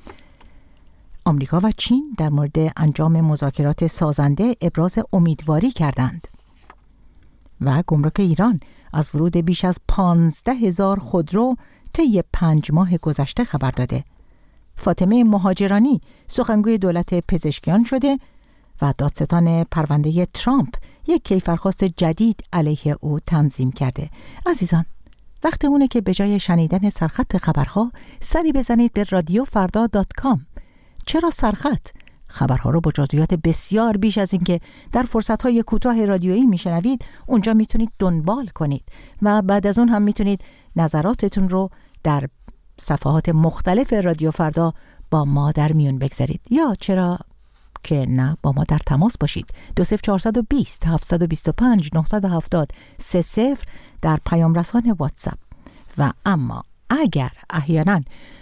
آمریکا و چین در مورد انجام مذاکرات سازنده ابراز امیدواری کردند و گمرک ایران از ورود بیش از پانزده هزار خودرو طی پنج ماه گذشته خبر داده. فاطمه مهاجرانی سخنگوی دولت پزشکیان شده و دادستان پرونده ترامپ یک کیفرخواست جدید علیه او تنظیم کرده. عزیزان، وقت اونه که به جای شنیدن سرخط خبرها سری بزنید به رادیو فردا دات کام. چرا سرخط؟ خبرها رو با جزئیات بسیار بیش از این که در فرصت‌های کوتاه رادیویی میشنوید اونجا میتونید دنبال کنید و بعد از اون هم میتونید نظراتتون رو در صفحات مختلف رادیو فردا با ما در میون بگذارید یا چرا که نه با ما در تماس باشید. دو صفر چهارصد و بیست هفتصد و بیست و پنج نهصد و هفتاد سه صفر در پیام رسان واتساپ. و اما اگر احیانا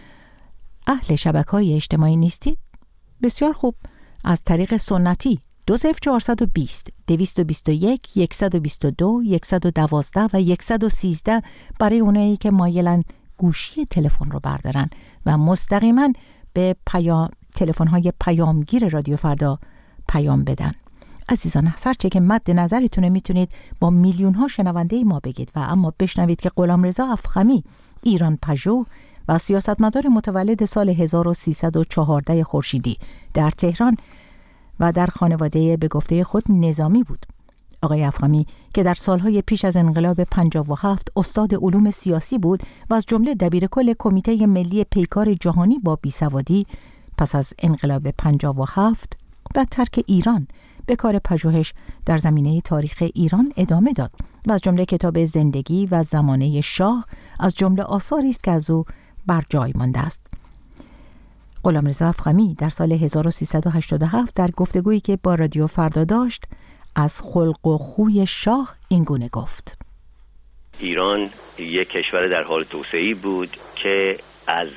اهل شبکه‌های اجتماعی نیستید، بسیار خوب، از طریق سنتی دو صفر چهارصد و بیست دویست و بیست و یک صد و بیست و دو صد و دوازده و صد و سیزده برای اونایی که مایلن گوشی تلفن رو بردارن و مستقیما به پیام تلفن‌های پیامگیر رادیو فردا پیام بدن. عزیزان، هرچه که مد نظرتونه میتونید با میلیون ها شنونده ما بگید و اما بشنوید که غلامرضا افخمی، ایران پژو و سیاستمدار متولد سال هزار و سیصد و چهارده خورشیدی در تهران و در خانواده به گفته خود نظامی بود. آقای افخمی که در سالهای پیش از انقلاب پنجاه و هفت استاد علوم سیاسی بود و از جمله دبیرکل کمیته ملی پیکار جهانی با بیسوادی، پس از انقلاب پنجاه و هفت و ترک ایران به کار پژوهش در زمینه تاریخ ایران ادامه داد و از جمله کتاب زندگی و زمانه شاه از جمله آثاری است که از او بر جای مانده است. غلامرضا افخمی در سال هزار و سیصد و هشتاد و هفت در گفتگویی که با رادیو فردا داشت از خلق و خوی شاه این گونه گفت: ایران یک کشور در حال توسعه‌ای بود که از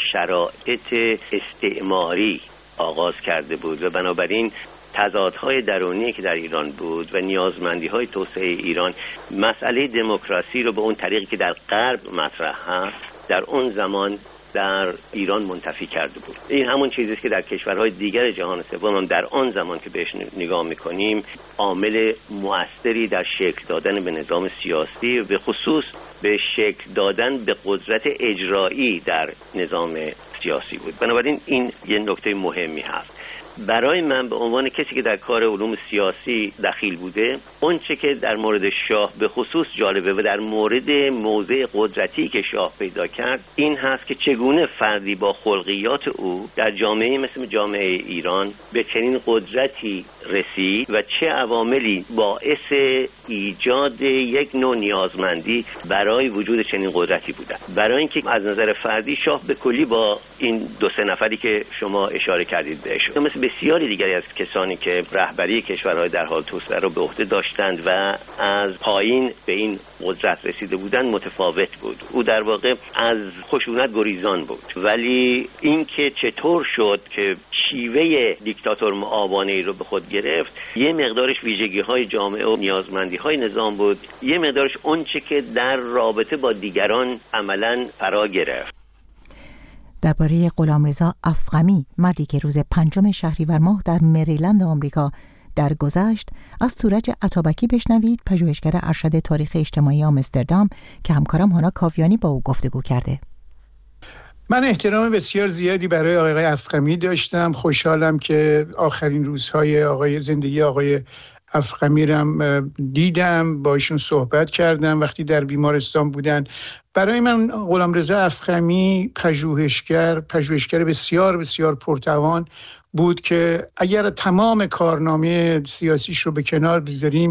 شرایط استعماری آغاز کرده بود و بنابراین تضادهای درونی که در ایران بود و نیازمندی‌های توسعه ایران مسئله دموکراسی رو به اون طریقی که در غرب مطرح هست در اون زمان در ایران منتفی کرده بود. این همون چیزی است که در کشورهای دیگر جهان سوم هم در آن زمان که بهش نگاه می‌کنیم عامل مؤثری در شکل دادن به نظام سیاسی و به خصوص به شکل دادن به قدرت اجرایی در نظام سیاسی بود. بنابراین این یه نکته مهمی هست. برای من به عنوان کسی که در کار علوم سیاسی دخیل بوده، اون چه که در مورد شاه به خصوص جالبه و در مورد موضع قدرتی که شاه پیدا کرد این هست که چگونه فردی با خلقیات او در جامعه مثل جامعه ایران به چنین قدرتی رسید و چه عواملی باعث ایجاد یک نوع نیازمندی برای وجود چنین قدرتی بودند. برای اینکه از نظر فردی شاه به کلی با این دو سه نفری که شما اشاره کردید بهشون مثل بسیاری دیگری از کسانی که رهبری کشورهای در حال توسعه را به عهده داشتند و از پایین به این قدرت رسیده بودند متفاوت بود. او در واقع از خشونت گریزان بود، ولی اینکه چطور شد که شیوه دیکتاتور معاونه‌ای رو به خود گرفت، یه مقدارش ویژگی‌های جامعه و نیازمندی‌های نظام بود، یه مقدارش اونچه که در رابطه با دیگران عملاً فرا گرفت. درباره غلامرضا افخمی، مردی که روز پنجم شهریور ماه در مریلند آمریکا درگذشت، از تورج عطابکی بشنوید، پژوهشگر ارشد تاریخ اجتماعی آمستردام که همکارم هانا کاویانی با او گفتگو کرده. من احترام بسیار زیادی برای آقای افخمی داشتم. خوشحالم که آخرین روزهای آقای زندگی آقای افخمی رم دیدم، با ایشون صحبت کردم وقتی در بیمارستان بودن. برای من غلامرضا افخمی پژوهشگر پژوهشگر بسیار بسیار پرتوان بود که اگر تمام کارنامه سیاسیش رو به کنار بذاریم،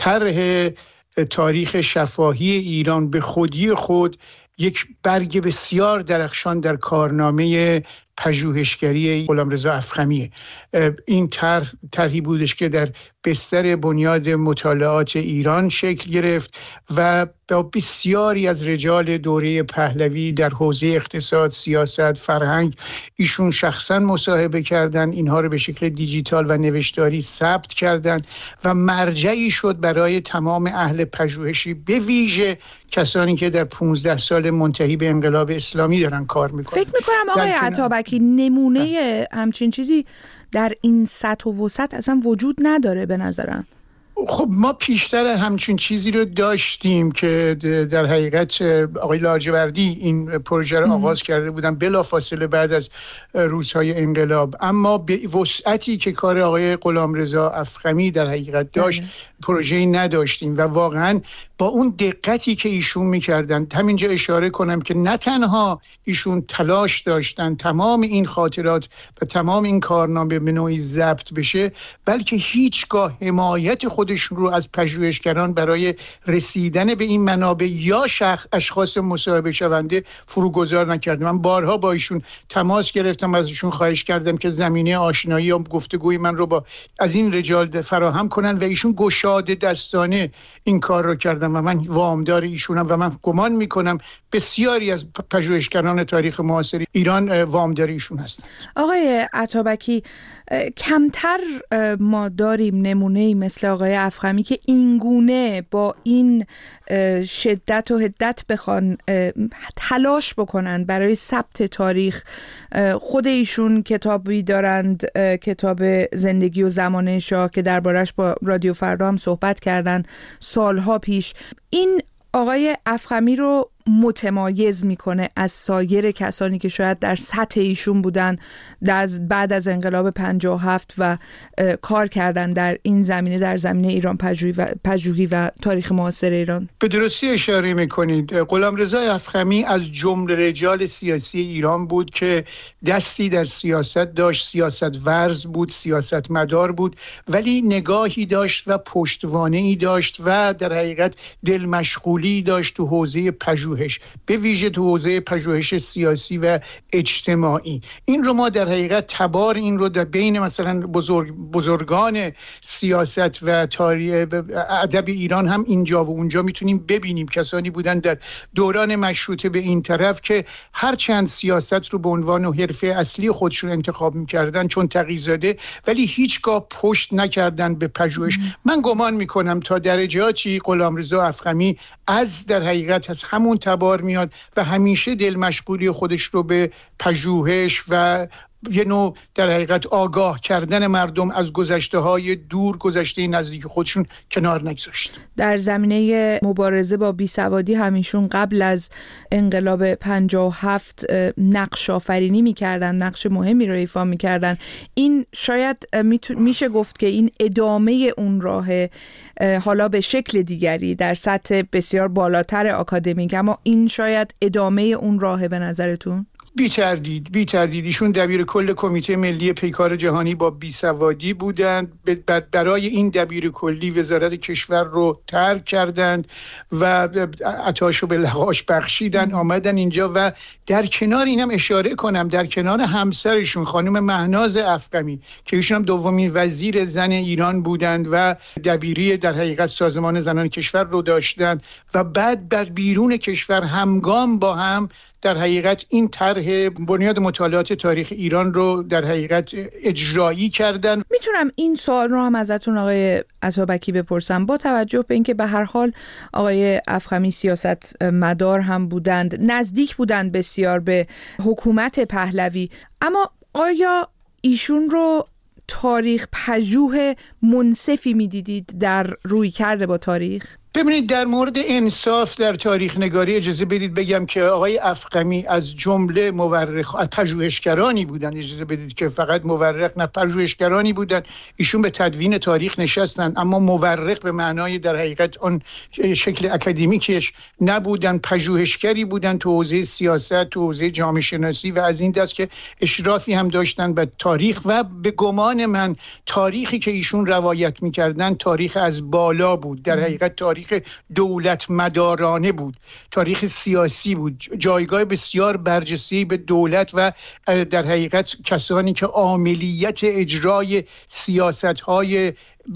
طرح تاریخ شفاهی ایران به خودی خود یک برگ بسیار درخشان در کارنامه پژوهشگری غلامرضا افخمیه. این طرح طرحی بودش که در بستر بنیاد مطالعات ایران شکل گرفت و با بسیاری از رجال دوره پهلوی در حوزه اقتصاد، سیاست، فرهنگ ایشون شخصا مصاحبه کردن، اینها رو به شکل دیجیتال و نوشتاری ثبت کردن و مرجعی شد برای تمام اهل پژوهشی، به ویژه کسانی که در پانزده سال منتهی به انقلاب اسلامی دارن کار میکنن. فکر میکنم آقای عطابکی نمونه همچین چیزی در این سطح و وسط اصلا وجود نداره به نظرم. خب ما پیشتر همچین چیزی رو داشتیم که در حقیقت آقای لاجوردی این پروژه رو آغاز کرده بودن بلافاصله بعد از روزهای انقلاب، اما به وسعتی که کار آقای غلامرضا افخمی در حقیقت داشت پروژه‌ای نداشتیم و واقعا با اون دقتی که ایشون میکردن. همینجا اشاره کنم که نه تنها ایشون تلاش داشتن تمام این خاطرات و تمام این کارنامه به نوعی ضبط بشه، بلکه هیچگاه حمایت خودشون رو از پژوهشگران برای رسیدن به این منابع یا شخص اشخاص مصاحبه شونده فروگذار نکردن. من بارها با ایشون تماس گرفتم، از ایشون خواهش کردم که زمینه آشنایی یا گفتگوی من رو با از این رجال فراهم کنن و ایشون گشاده دستانه این کار رو کردن و من وامدار ایشونم و من گمان میکنم بسیاری از پژوهشگران تاریخ معاصر ایران وامدار ایشون هستن. آقای عطابکی، کمتر ما داریم نمونه‌ای مثل آقای افخمی که اینگونه با این شدت و حدت بخوان تلاش بکنن برای ثبت تاریخ. خود ایشون کتابی دارند، کتاب زندگی و زمانه شاه که دربارش با رادیو فردا هم صحبت کردن سالها پیش. این آقای افخمی رو متمایز میکنه از سایر کسانی که شاید در سطح ایشون بودن در بعد از انقلاب پنجاه و هفت و کار کردن در این زمینه، در زمینه ایران پژوهی و پژوهی و تاریخ معاصر ایران. به درستی اشاره میکنید. غلامرضا افخمی از جمله رجال سیاسی ایران بود که دستی در سیاست داشت، سیاست ورز بود، سیاست مدار بود، ولی نگاهی داشت و پشتوانه‌ای داشت و در حقیقت دل مشغولی داشت تو حوزه پژوهی، به ویژه تو حوزه پژوهش سیاسی و اجتماعی. این رو ما در حقیقت تبار این رو در بین مثلا بزرگ بزرگان سیاست و تاریخ ادب ایران هم اینجا و اونجا میتونیم ببینیم. کسانی بودن در دوران مشروطه به این طرف که هر چند سیاست رو به عنوان حرفه اصلی خودشون انتخاب میکردن چون تقی‌زاده، ولی هیچگاه پشت نکردن به پژوهش. من گمان میکنم تا درجاتی غلامرضا افخمی از در حقیقت از همون تبار میاد و همیشه دل مشغولی خودش رو به پژوهش و یه نوع در حقیقت آگاه کردن مردم از گذشته های دور، گذشته نزدیک خودشون کنار نگذاشت. در زمینه مبارزه با بیسوادی همیشون قبل از انقلاب پنجاه و هفت نقش آفرینی میکردن، نقش مهمی رو ایفا میکردن. این شاید میشه گفت که این ادامه اون راه، حالا به شکل دیگری در سطح بسیار بالاتر آکادمیک، اما این شاید ادامه اون راهه به نظرتون؟ بی تردید بی تردید ایشون دبیر کل کمیته ملی پیکار جهانی با بیسوادی بودند. برای این دبیر کلی وزارت کشور رو ترک کردند و عطاشو به لغاش بخشیدن، آمدن اینجا و در کنار اینم اشاره کنم در کنار همسرشون خانم مهناز افخمی که ایشون هم دومین وزیر زن ایران بودند و دبیری در حقیقت سازمان زنان کشور رو داشتند و بعد بر بیرون کشور همگام با هم در حقیقت این طرح بنیاد مطالعات تاریخ ایران رو در حقیقت اجرایی کردن. میتونم این سوال رو هم ازتون آقای عطابکی بپرسم، با توجه به اینکه به هر حال آقای افخمی سیاست مدار هم بودند، نزدیک بودند بسیار به حکومت پهلوی، اما آیا ایشون رو تاریخ پژوه منصفی میدیدید در روی کرده با تاریخ؟ ببینید، در مورد انصاف در تاریخ نگاری اجازه بدید بگم که آقای افخمی از جمله مورخ پژوهشگرانی بودند. اجازه بدید که فقط مورخ نه پژوهشگرانی بودند. ایشون به تدوین تاریخ نشستند اما مورخ به معنای در حقیقت آن شکل اکادمیکش نبودند، پژوهشگری بودند تو حوزه سیاست، تو حوزه جامعه شناسی و از این دست که اشرافی هم داشتند به تاریخ و به گمان من تاریخی که ایشون روایت می‌کردند تاریخ از بالا بود، در حقیقت تاریخ دولت مدارانه بود، تاریخ سیاسی بود، جایگاه بسیار برجسته‌ای به دولت و در حقیقت کسانی که عاملیت اجرای سیاست‌های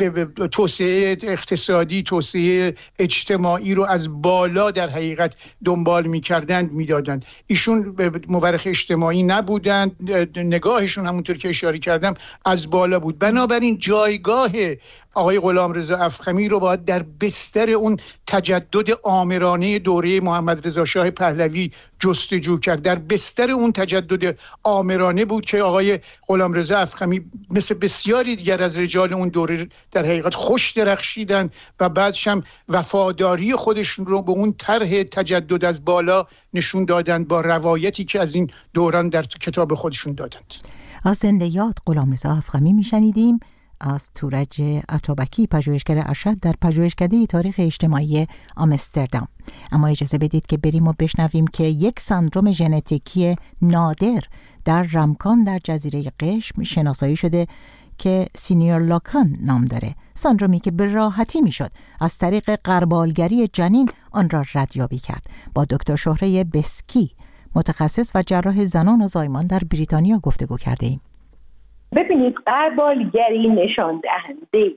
توسعه اقتصادی، توسعه اجتماعی رو از بالا در حقیقت دنبال می‌کردند می‌دادند. ایشون مورخ اجتماعی نبودند، نگاهشون همونطور که اشاره کردم از بالا بود. بنابراین جایگاه آقای غلامرضا افخمی رو باید در بستر اون تجدد آمرانه دوره محمد رضا شاه پهلوی جستجو کرد. در بستر اون تجدد آمرانه بود که آقای غلامرضا افخمی مثل بسیاری دیگر از رجال اون دوره در حقیقت خوش درخشیدن و بعدش هم وفاداری خودشون رو به اون طرح تجدد از بالا نشون دادن با روایتی که از این دوران در کتاب خودشون دادند. از زنده یاد غلامرضا افخمی میشنیدیم. از تورج عطابکی، پژوهشگر ارشد در پژوهشکده تاریخ اجتماعی آمستردام. اما اجازه بدید که بریم و بشنویم که یک سندروم ژنتیکی نادر در رمکان در جزیره قشم شناسایی شده که سینیور لاکان نام داره. سندرومی که به راحتی میشد از طریق غربالگری جنین آن را ردیابی کرد. با دکتر شهره بسکی، متخصص و جراح زنان و زایمان در بریتانیا گفتگو کرده ایم. ببینید، غربالگری نشان دهنده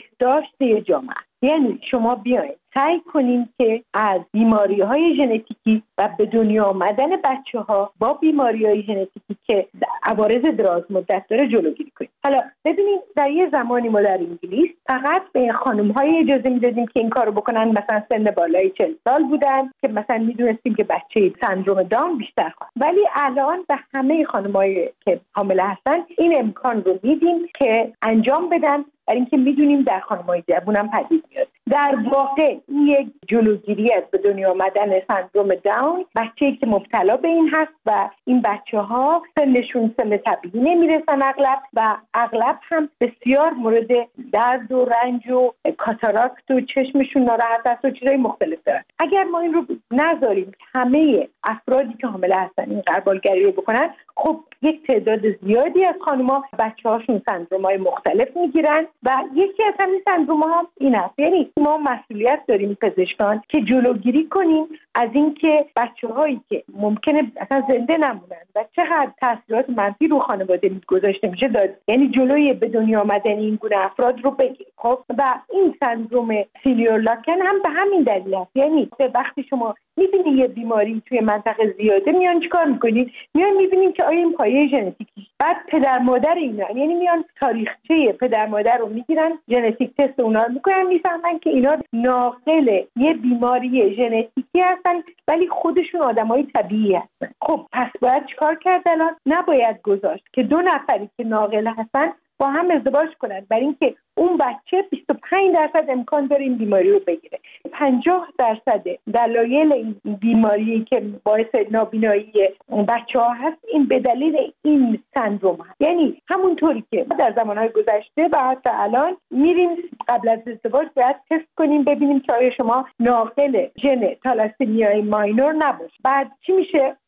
بهداشت جامعه، یعنی شما بیاید سعی کنیم که از بیماری‌های ژنتیکی و به دنیا آمدن بچه‌ها با بیماری‌های ژنتیکی که عوارض دراز مدت داره جلوگیری کنیم. حالا ببینید، در یه زمانی ما در انگلیس فقط به خانم‌های اجازه می‌دادیم که این کارو بکنن، مثلا سن بالای چهل سال بودن که مثلا می‌دونستیم که بچه سندروم داون بیشتر خواهد. ولی الان به همه خانم‌هایی که حامله هستن این امکان رو میدیم که انجام بدن، برای اینکه میدونیم در خانم‌های جوانم پدید میاد. در واقع این یک جلوگیری از به دنیا آمدن سندروم داون، بچه‌ای که مبتلا به این هست و این بچه‌ها سنشون سن طبیعی نمیرسن اغلب و اغلب هم بسیار مورد درد و رنج و کاتاراکت و چشمشون ناراحت است و چیزای مختلف دارن. اگر ما این رو نذاریم همه افرادی که حامله هستن این غربالگری رو بکنن، خب یک تعداد زیادی از خانم‌ها بچه‌هاشون سندروم‌های مختلف میگیرن و یکی از همین سندروم‌ها این است. یعنی ما مسئولیت داریم پزشکان که جلوگیری کنیم از اینکه بچه‌هایی که ممکنه اصلا زنده نمونن و چقدر تاثیرات منفی رو خانواده گذاشته میشه داد، یعنی جلوی به دنیا آمدن این گونه افراد رو بگیریم. خب و این سندروم سینیور لاکن هم به همین دلیل است. یعنی وقتی شما می‌بینی یه بیماری توی منطقه زیاده، میان چیکار می‌کنید؟ میان می‌بینید که آیا این پایه ژنتیکی، بعد پدر مادر اینا، یعنی میان تاریخچه پدر مادر رو میگیرن، ژنتیک تست اونا رو میکنن، میفهمن که اینا ناقل یه بیماری ژنتیکی هستن ولی خودشون آدمای طبیعی هستن. خب پس باید چیکار کرد الان؟ نباید گذاشت که دو نفری که ناقل هستن با هم ازدواج کنن، برای اینکه اون بچه بیست و پنج درصد امکان داره این بیماری رو بگیره. پنجاه درصد دلایل این بیماری که باعث نابینایی بچه‌ها هست این به دلیل این سندروم هست. یعنی همونطوری که در زمانهای گذشته و حتی الان میریم قبل از ازدواج باید تست کنیم ببینیم که آیا شما ناقل ژن تالاسیمیای ماینور نباشه. بعد چی میشه؟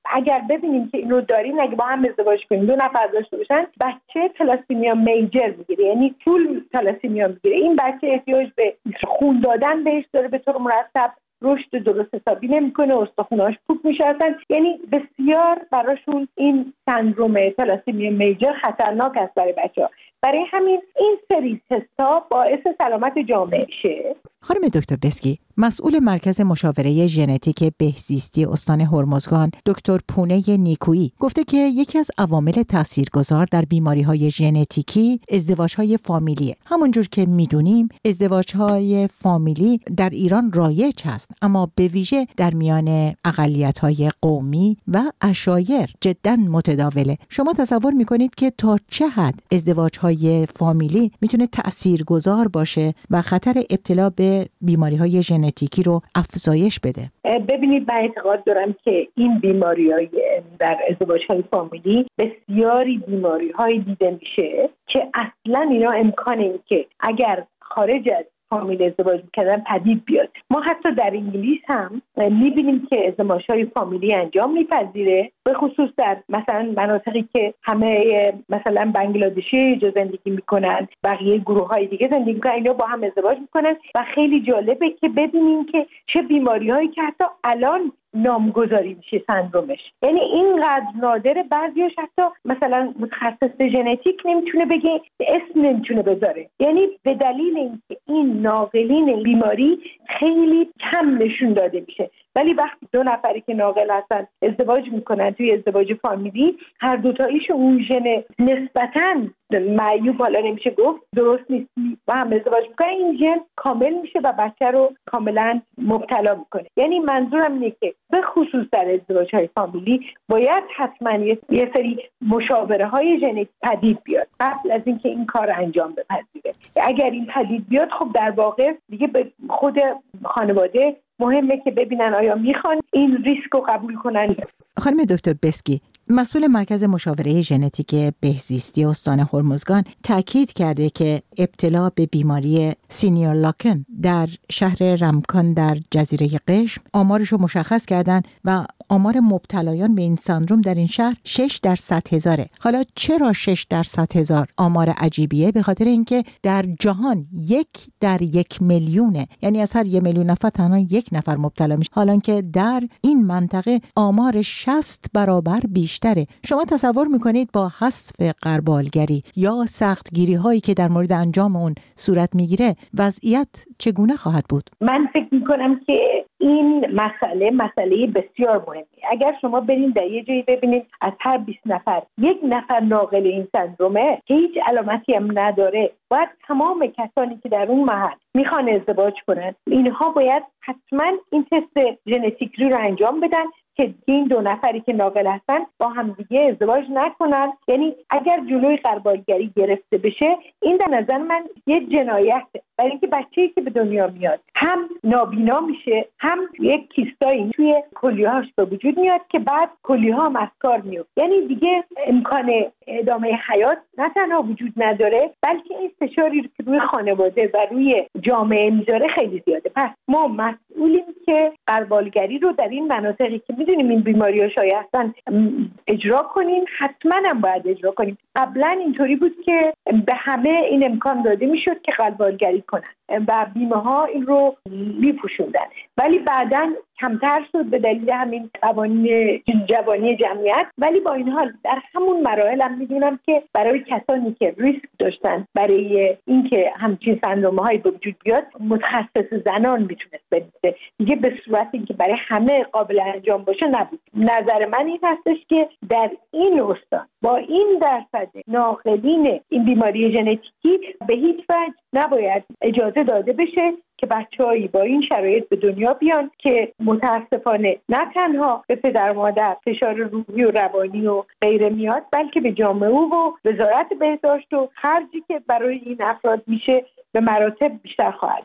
اگر ببینیم که اینو داریم، اگه با هم ازدواج کنیم دو نفر داشته باشن، بچه تلاسیمیا میجر میگیره، یعنی فول تلاسیمیا میگیره. این بچه احتیاج به خون دادن بهش داره به طور مرتب، رشد درست حسابی نمیکنه، استخوناش پوک میشن، یعنی بسیار براشون این سندروم تلاسیمیا میجر خطرناک است برای بچه‌ها. برای همین این سری تستا باعث سلامت جامعه شه. خانم دکتر بسکی، مسئول مرکز مشاوره ژنتیک بهزیستی استان هرمزگان، دکتر پونه نیکویی، گفته که یکی از عوامل تاثیرگذار در بیماری‌های ژنتیکی ازدواج‌های فامیلیه. همونجور که می‌دونیم ازدواج‌های فامیلی در ایران رایج هست، اما به ویژه در میان اقلیت‌های قومی و عشایر جداً متداوله. شما تصور می‌کنید که تا چه حد ازدواج‌های فامیلی میتونه تاثیرگذار باشه و خطر ابتلا به بیماری‌های ژنتیکی رو افزایش بده؟ ببینید، من اعتقاد دارم که این بیماری‌های در ازدواج‌های فامیلی بسیاری بیماری‌های دیده میشه که اصلاً اینا امکان این که اگر خارج از فامیل ازدواج می‌کردن پدید بیاد. ما حتی در انگلیس هم می‌بینیم که ازدواج‌های فامیلی انجام می‌پذیره، به خصوص در مثلا مناطقی که همه مثلا بنگلادشی جو زندگی می‌کنن، بقیه گروه‌های دیگه زندگی می‌کنن، اینا با هم ازدواج می‌کنن و خیلی جالبه که ببینیم که چه بیماری‌هایی که حتی الان نامگذاری میشه سندرومش، یعنی اینقدر نادره، بعضیاش حتی مثلا متخصص ژنتیک نمیتونه بگه، اسم نمیتونه بذاره، یعنی به دلیل اینکه این ناقلین بیماری خیلی کم نشون داده میشه. ولی وقتی دو نفری که ناقل هستن ازدواج میکنن توی ازدواج فامیلی، هر دوتاییشون اون ژن نسبتاً معیوب، حالا نمیشه گفت درست نیست، با هم ازدواج میکنن، این ژن کامل میشه و بچه رو کاملا مبتلا میکنه. یعنی منظورم اینه که به خصوص در ازدواج‌های فامیلی باید حتما یه سری مشاوره های ژنتیک پدید بیاد قبل از اینکه این کار انجام بپذیره. اگر این پدید بیاد، خب در واقع دیگه به خود خانواده مهمه که ببینن آیا میخوان این ریسک رو قبول کنن. خانم دکتر بسکی، مسئول مرکز مشاوره ژنتیک بهزیستی استان هرمزگان تاکید کرده که ابتلا به بیماری سینیور لاکن در شهر رمکان در جزیره قشم آمارش رو مشخص کردن و آمار مبتلایان به این سندروم در این شهر شش در صد هزاره. حالا چرا شش در صد هزار آمار عجیبیه؟ به خاطر اینکه در جهان یک در یک میلیونه، یعنی از هر یک میلیون نفر تنها یک نفر مبتلا میشه، حالا که در این منطقه آمار شصت برابر بیشتره. شما تصور میکنید با حذف غربالگری یا سختگیری هایی که در مورد انجام اون صورت میگیره وضعیت چگونه خواهد بود؟ من فکر میکنم که این مسئله مسئله بسیار مهمی. اگر شما برین در یه جایی ببینید از هر بیست نفر یک نفر ناقل این سندرومه که هیچ علامتی هم نداره، باید تمام کسانی که در اون محل میخوان ازدواج کنن، اینها باید حتما این تست ژنتیکی رو انجام بدن که این دو نفری که ناقل هستن با هم دیگه ازدواج نکنن. یعنی اگر جلوی غربالگری گرفته بشه، این در نظر من یه جنایته، برای اینکه بچه‌ای که به دنیا میاد هم نابینا میشه، هم یک کیستایی توی کلیه‌هاش به وجود میاد که بعد کلیه‌ها هم از کار میفته. یعنی دیگه امکان ادامه حیات نه تنها وجود نداره، بلکه این فشاری که روی خانواده و روی جامعه میذاره خیلی زیاده. پس ما مسئولیم که غربالگری رو در این مناطقی که میدونیم این بیماری‌ها شایع هستن اجرا کنیم، حتما هم باید اجرا کنیم. قبلا اینطوری بود که به همه این امکان داده میشد که غربالگری کنن و بیمه ها این رو میپوشوندن، ولی بعداً کمتر شد به دلیل همین قوانین جوانی جمعیت. ولی با این حال در همون مراحل هم میدونم که برای کسانی که ریسک داشتن برای اینکه همچین سندرومه هایی به وجود بیاد، متخصص زنان میتونست بده، دیگه به صورت اینکه برای همه قابل انجام باشه نبود. نظر من این هستش که در این استان با این درصد ناقلین این بیماری ژنتیکی به هیچ وجه نباید اجازه داده بشه که بچه‌هایی با این شرایط به دنیا بیان که متاسفانه نه تنها به پدر مادر فشار روحی و روانی و غیره میاد، بلکه به جامعه و وزارت بهداشت و خرجی که برای این افراد میشه به مراتب بیشتر خواهد.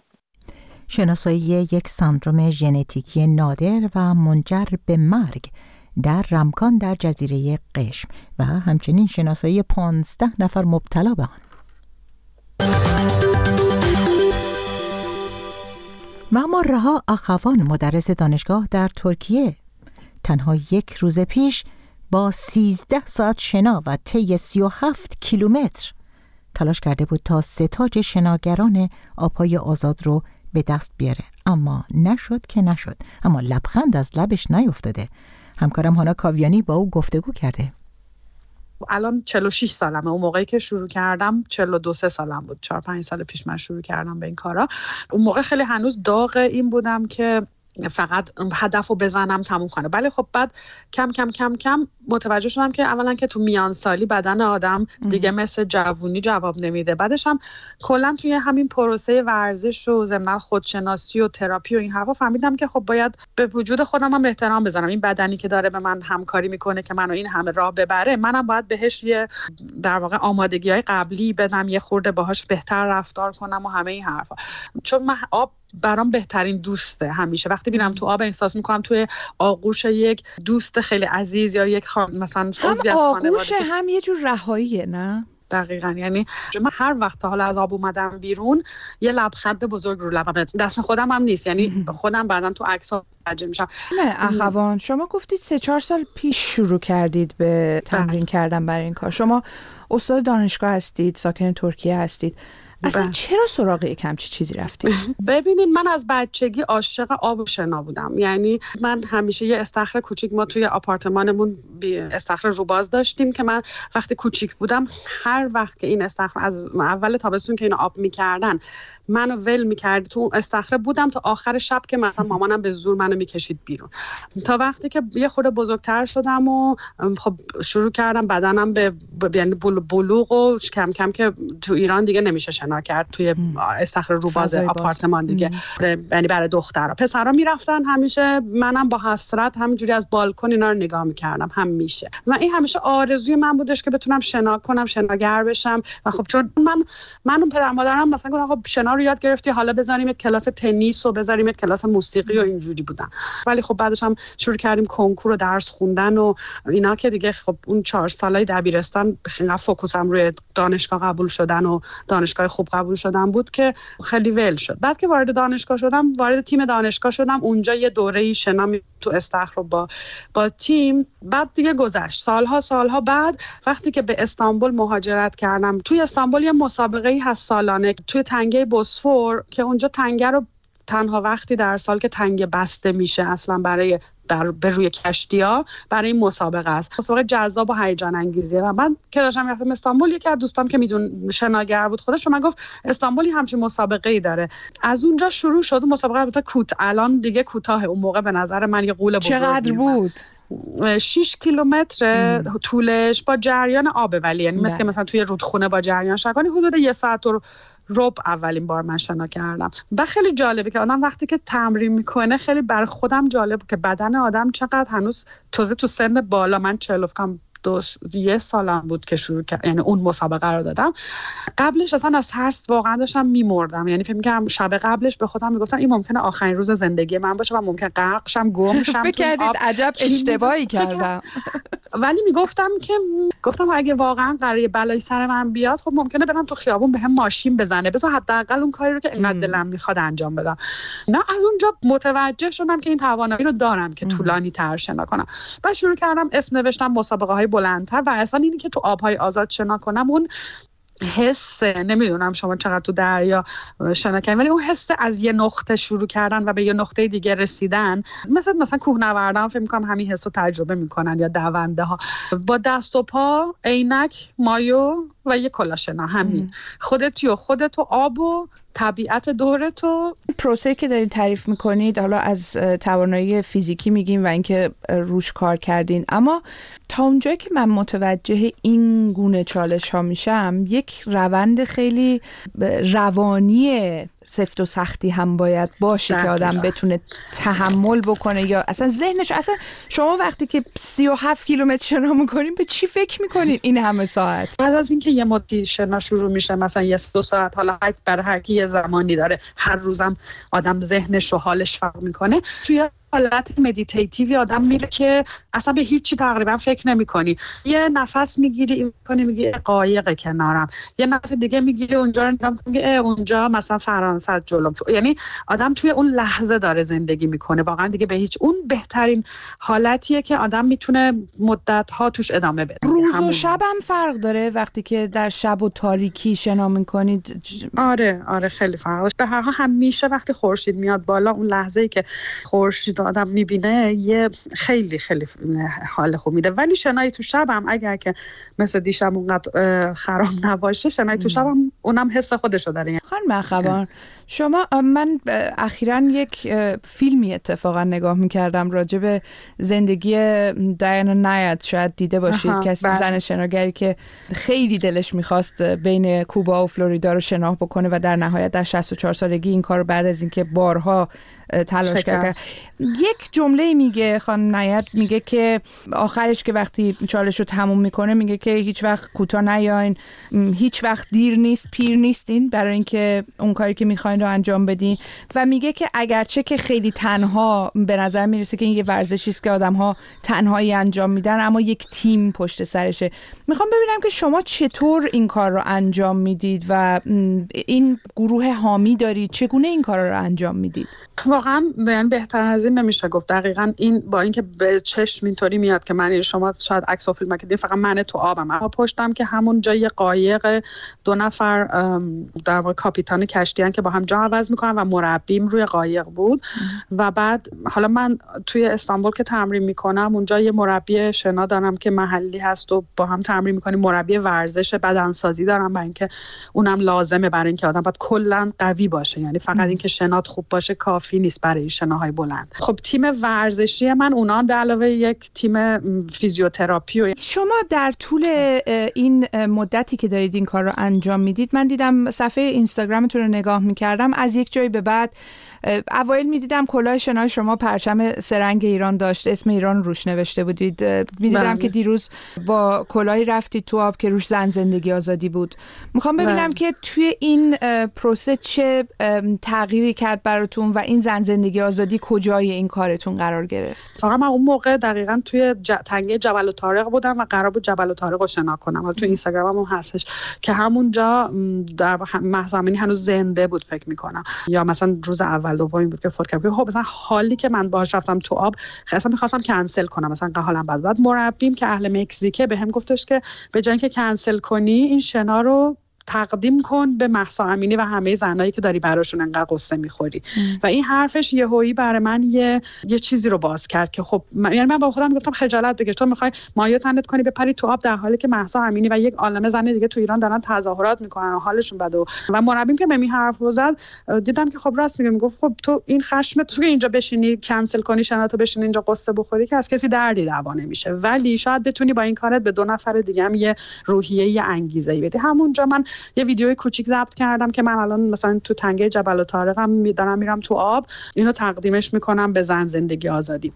شناسایی یک سندروم ژنتیکی نادر و منجر به مرگ در رمکان در جزیره قشم و همچنین شناسایی پانزده نفر مبتلا به آن. و اما رها اخوان، مدرس دانشگاه در ترکیه، تنها یک روز پیش با سیزده ساعت شنا و طی سی و هفت کیلومتر تلاش کرده بود تا ستاج شناگران آبهای آزاد رو به دست بیاره، اما نشد که نشد. اما لبخند از لبش نیفتاده. همکارم هانا کاویانی با او گفتگو کرده. الان چهل و شش سالمه. اون موقعی که شروع کردم چهل و دو سالم بود. چهار پنج سال پیش من شروع کردم به این کارا. اون موقع خیلی هنوز داغ این بودم که فقط هدف رو بزنم تموم کنه. بله خب بعد کم کم کم کم متوجه شدم که اولا که تو میان سالی بدن آدم دیگه مثل جوونی جواب نمیده. بعدش هم کلا توی همین پروسه ورزش و ضمن خودشناسی و تراپی و این حرفا فهمیدم که خب باید به وجود خودم هم احترام بزنم. این بدنی که داره به من همکاری میکنه که منو این همه راه ببره، منم باید بهش یه در واقع آمادگی‌های قبلی بدم، یه خورده باهاش بهتر رفتار کنم و همه این حرفا. چون من آب برام بهترین دوسته. همیشه وقتی میرم تو آب احساس میکنم توی آغوش یک دوست خیلی عزیز یا یک خان... مثلا عضوی از خانواده. هم آغوش هم یه جور رهاییه، نه؟ دقیقاً. یعنی من هر وقت حالا از آب اومدم بیرون یه لبخند بزرگ رو لبم، دست خودم هم نیست، یعنی خودم بعداً تو عکس‌ها متوجه میشم. نه اخوان، شما گفتید سه چهار سال پیش شروع کردید به تمرین کردن برای این کار. شما استاد دانشگاه هستید، ساکن ترکیه هستید. اصلا چرا سراغ یک همچی چیزی رفتید؟ ببینید من از بچگی عاشق آب و شنا بودم. یعنی من همیشه یه استخر کوچیک، ما توی آپارتمانمون استخر روباز داشتیم که من وقتی کوچیک بودم هر وقت که این استخر از اول تابستون که اینو آب میکردن منو ول میکرد تو استخر بودم تا آخر شب که مثلا مامانم به زور منو میکشید بیرون. تا وقتی که یه خورده بزرگتر شدم و خب شروع کردم بدنم به یعنی بلوغ و کم کم که تو ایران دیگه نمیشه شنا کرد توی استخر روباز آپارتمان دیگه، یعنی برای دخترها. پسرها میرفتن همیشه، منم با حسرت همینجوری از بالکن اینا رو نگاه میکردم همیشه. و این همیشه آرزوی من بودش که بتونم شنا کنم، شناگر بشم. و خب چون من من اون پدر مادرم مثلا گفتن خب شنا رو یاد گرفتی، حالا بذاریم یک کلاس تنیس و بذاریم یک کلاس موسیقی و اینجوری بودن. ولی خب بعدش هم شروع کردیم کنکور و درس خوندن و اینا که دیگه خب اون چهار سالای دبیرستان خیلی فوکوسم روی دانشگاه قبول شدن و دانشگاه خوب قبول شدم بود که خیلی ول شد. بعد که وارد دانشگاه شدم، وارد تیم دانشگاه شدم، اونجا یه دوره‌ای شنا تو استخر با با تیم. بعد دیگه گذشت سالها سالها. بعد وقتی که به استانبول مهاجرت کردم، توی استانبول یه مسابقه‌ای هست سالانه توی تنگه بوسفور که اونجا تنگه رو تنها وقتی در سال که تنگه بسته میشه اصلا برای در به روی کشتی‌ها برای این مسابقه است. مسابقه جذاب و هیجان انگیزیه. و من که داشتم رفتم استانبول، یکی از دوستام که میدون شناگر بود خودش، من گفت استانبولی همچین مسابقه‌ای داره. از اونجا شروع شد مسابقه. البته کوت الان دیگه کوتاه، اون موقع به نظر من یه قول بزرگی. چقدر بود؟ شش کیلومتر طولش با جریان آب، ولی یعنی مثل مثلا توی رودخونه با جریان شکنی حدود یه ساعت و ربع اولین بار من شنا کردم. و خیلی جالبه که آدم وقتی که تمرین میکنه، خیلی برای خودم جالب که بدن آدم چقدر هنوز تازه تو سن بالا، من چهل کم دو یه سالم بود که شروع کرد، یعنی اون مسابقه رو دادم. قبلش اصلا از ترس واقعا داشتم میمردم، یعنی فکر می‌کردم شب قبلش به خودم میگفتم این ممکنه آخرین روز زندگی من باشه و ممکنه غرق شم، گم شم. فکر کردید عجب اشتباهی کردم. ولی میگفتم که گفتم اگه واقعا قراره بلای سر من بیاد، خب ممکنه برم تو خیابون بهم ماشین بزنه، بذار حداقل اون کاری رو که اینقدر دلم میخواد انجام بدم. نه از اونجا متوجه شدم که این توانایی رو دارم که طولانی تر شنا کنم. بعد شروع کردم اسم نوشتم مسابقه‌های بلندتر. و اصلا اینی که تو آبهای آزاد شنا کنم، اون حس، نمیدونم شما چقدر تو دریا شنا کردین، ولی اون حس از یه نقطه شروع کردن و به یه نقطه دیگه رسیدن، مثلا مثلا کوهنوردان فکر می‌کنم همین حس رو تجربه میکنن، یا دونده ها با دست و پا، عینک، مایو و یه کلاه شنا. همین خودت و خودت و آب و طبیعت دورتو. پروسه‌ای که دارین تعریف میکنید، حالا از توانایی فیزیکی میگیم و اینکه روش کار کردین، اما تا اونجایی که من متوجه این گونه چالش ها میشم، یک روند خیلی روانی سفت و سختی هم باید باشه که آدم بتونه تحمل بکنه، یا اصلا ذهنش. اصلا شما وقتی که سی و هفت کیلومتر شنا میکنین به چی فکر میکنین این همه ساعت؟ بعد از اینکه یه مدتی شنا شروع میشه، مثلا یه دو ساعت، حالا برای هر کی یه زمانی داره، هر روزم آدم ذهنش و حالش فرق میکنه. توی حالت مدیتیتیوی آدم میره که اصلا به هیچی تقریبا فکر نمی‌کنی. یه نفس میگیری می‌کنی میگی قایق کنارم، یه نفس دیگه میگیری اونجا رو نگاه می‌کنی اونجا مثلا فرانسه جلوم. یعنی آدم توی اون لحظه داره زندگی میکنه واقعا دیگه به هیچ. اون بهترین حالتیه که آدم میتونه مدت‌ها توش ادامه بده. روز و شب هم فرق داره وقتی که در شب و تاریکی شنا میکنید؟ آره آره خیلی فرق داره. به هر حال همیشه وقتی خورشید میاد بالا، اون لحظه‌ای که خورشید آدم میبینه یه خیلی خیلی حال خوب میده. ولی شنای تو شب هم اگر که مثل دیشب اونقدر خراب نباشه، شنای تو شب هم اونم حس خودشو داره. خانم اخوان، شما من اخیراً یک فیلمی اتفاقا نگاه میکردم راجع به زندگی دایانا نایت، شاید دیده باشید، که زن شناگری که خیلی دلش میخواست بین کوبا و فلوریدا رو شنا بکنه و در نهایت در شصت و چهار سالگی این کار رو بعد از اینکه بارها تلاش کرد. یک جمله میگه خانم نایت، میگه که آخرش که وقتی چالش رو تموم میکنه میگه که هیچ وقت کوتاه نیاین، هیچ وقت دیر نیست، پیر نیستین برای اینکه اون کاری که میخواین رو انجام بدین. و میگه که اگرچه که خیلی تنها به نظر میرسه که این یه ورزشی است که آدم‌ها تنهایی انجام میدن، اما یک تیم پشت سرشه. میخوام ببینم که شما چطور این کار رو انجام میدید و این گروه حامی دارید، چگونه این کار رو انجام میدید؟ واقعا بیان بهتر از این نمیشه گفت. دقیقاً این با اینکه به چشم اینطوری میاد که من شما شاید عکس و فیلم کردین فقط من تو آبم، اما پشتم که همون جای قایق دو نفر در واقع کاپیتان کشتیان که با هم جا عوض میکنن و مربیم روی قایق بود. و بعد حالا من توی استانبول که تمرین میکنم اونجا یه مربی شنا دارم که محلی هست و با هم تمرین میکنیم. مربی ورزش بدنسازی دارم برای اینکه اونم لازمه برای اینکه آدم باید کلا قوی باشه، یعنی فقط اینکه شنات خوب باشه کافی نیست برای شناهای بلند. خب تیم ورزشی من اونان به علاوه یک تیم فیزیوتراپی. و شما در طول این مدتی که دارید این کار رو انجام میدید، من دیدم صفحه اینستاگرامتون رو نگاه میکردم، از یک جایی به بعد اوایل میدیدم کلاه شنای شما پرچم سرنگ ایران داشت، اسم ایران روش نوشته بودید. میدیدم که دیروز با کلاهی رفتید تو آب که روش زن زندگی آزادی بود. میخوام ببینم که توی این پروسه چه تغییری کرد براتون و این زن زندگی آزادی کجای این کارتون قرار گرفت؟ واقعا من اون موقع دقیقاً توی ج... تنگه جبل الطارق بودم و قرار بود جبل الطارق رو شنا کنم. حالا تو اینستاگرامم هم هستش که همونجا در مهسا امینی هنوز زنده بود فکر میکنم، یا مثلا روز اول دومی بود که فوت کرد. خب مثلا حالی که من باهاش رفتم تو آب اصلا می‌خواستم کنسل کنم، مثلا حالم بد. بعد مربیم که اهل مکزیکه بهم گفتش که به جای اینکه کنسل کنی این شنا رو تقدیم کن به مهسا امینی و همه زنایی که داری براشون انقدر قصه میخوری. و این حرفش یهویی برای من یه یه چیزی رو باز کرد که خب من... یعنی من با خودم گفتم خجالت بکش، تو میخوای مایه تنت کنی بپری تو آب در حالی که مهسا امینی و یک عالمه زن دیگه تو ایران دارن تظاهرات میکنن و حالشون بده. و, و مربیم که به این حرف رو زد دیدم که خب راست میگه. میگفت خب تو این خشمت تو که اینجا بشینی کنسل کنی شناتو بشینی اینجا قصه بخوری که از کسی دردی دعوا نمیشه، ولی شاید بتونی با این کارت به دو نفر دیگه هم یه روحیه یه انگیزه‌ای بدی. همونجا من یه ویدیوی کوچیک ضبط کردم که من الان مثلا تو تنگه جبل الطارقم میدارم میرم تو آب، اینو تقدیمش میکنم به زن زندگی آزادی.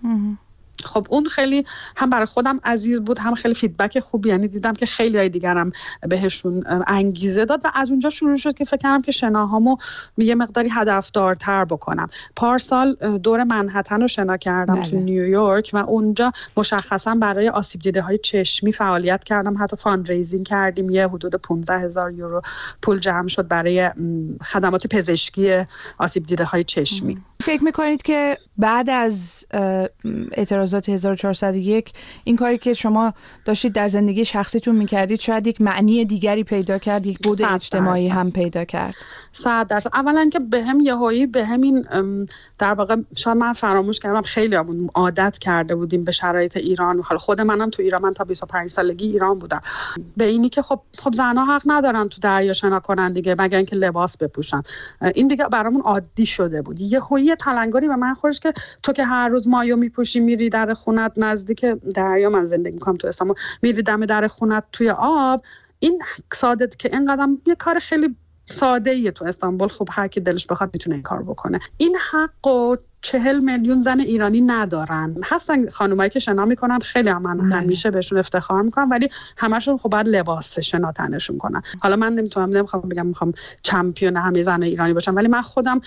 خب اون خیلی هم برای خودم عزیز بود، هم خیلی فیدبک خوبی، یعنی دیدم که خیلی های دیگرم بهشون انگیزه داد و از اونجا شروع شد که فکر کردم که شناهامو یه مقداری هدفدارتر بکنم. پارسال دور منهتن رو شنا کردم بله. تو نیویورک و اونجا مشخصا برای آسیب دیده های چشمی فعالیت کردم، حتی فاندریزینگ کردیم، یه حدود پانزده هزار یورو پول جمع شد برای خدمات پزشکی آسیب دیده های چشمی. ام. فکر میکنید که بعد از اعتراضات هزار و چهارصد و یک این کاری که شما داشتید در زندگی شخصیتون میکردید شاید یک معنی دیگری پیدا کرد، یک بود اجتماعی هم پیدا کرد؟ صد درصد. اولا که به هم یهویی به همین در واقع شاید من فراموش کردم، خیلی همون عادت کرده بودیم به شرایط ایران. حالا خود منم تو ایران، من تا بیست و پنج سالگی ایران بودم، به اینی که خب خب زنها حق ندارن تو دریا شنا کنن دیگه مگر اینکه لباس بپوشن. این دیگه برامون عادی شده بود. یهویی تلنگری به من خورش که تو که هر روز مایو میپوشی میری در خونت نزدیک دریا، من زندگی میکنم تو استانبول، میری دم در خونت توی آب، این ساده که اینقدر یه کار خیلی ساده ایه تو استانبول، خب هر کی دلش بخواد میتونه این کار بکنه. این حقو چهل میلیون زن ایرانی ندارن. هستن خانمایی که شنا میکنن، خیلی هم من همیشه بهشون افتخار میکنم، ولی همشون خب باید لباس شنا تنشون کنن. حالا من نمیتونم نمیخوام بگم میخوام چمپیون همه زن ایرانی باشم، ولی من خودم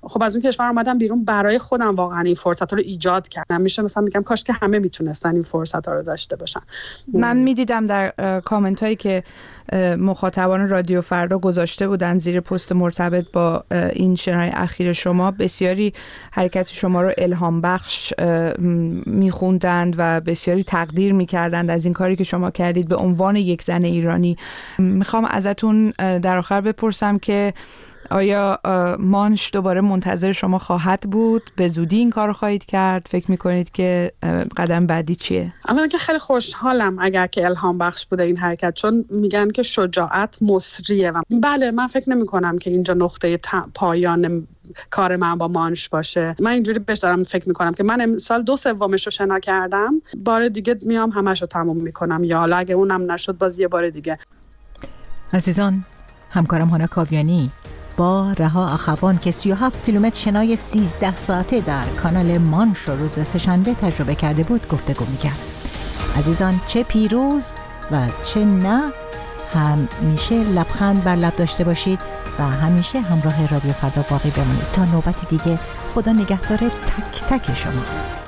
خب از اون کشور اومدم بیرون برای خودم واقعا این فرصت رو ایجاد کردم. میشه مثلا میگم کاش که همه میتونستن این فرصت ها رو داشته باشن. من میدیدم در کامنت هایی که مخاطبان رادیو فردا گذاشته بودن زیر پست مرتبط با این شنای اخیر شما، بسیاری حرکت شما رو الهام بخش میخوندند و بسیاری تقدیر میکردند از این کاری که شما کردید به عنوان یک زن ایرانی. میخوام ازتون در آخر بپرسم که آیا مانش دوباره منتظر شما خواهد بود؟ به زودی این کار رو خواهید کرد؟ فکر میکنید که قدم بعدی چیه؟ اولا که خیلی خوشحالم اگر که الهام بخش بوده این حرکت، چون میگن که شجاعت مصریه و بله من فکر نمی کنم که اینجا نقطه پایان کار من با مانش باشه. من اینجوری بهش دارم فکر میکنم که من امسال دو سومش رو شنا کردم، بار دیگه میام همش رو تموم میکنم، یا حالا اگه اونم نشد باز یه بار دیگه. عزیزان، همکارم هانا کاویانی با رها اخوان که سی و هفت کیلومتر شنای سیزده ساعته در کانال مانش رو روز سه‌شنبه تجربه کرده بود گفتگو می‌کرد. عزیزان، چه پیروز و چه نه، همیشه لبخند بر لب داشته باشید و همیشه همراه رادیو فردا باقی بمونید. تا نوبتی دیگه، خدا نگهدار تک تک شما.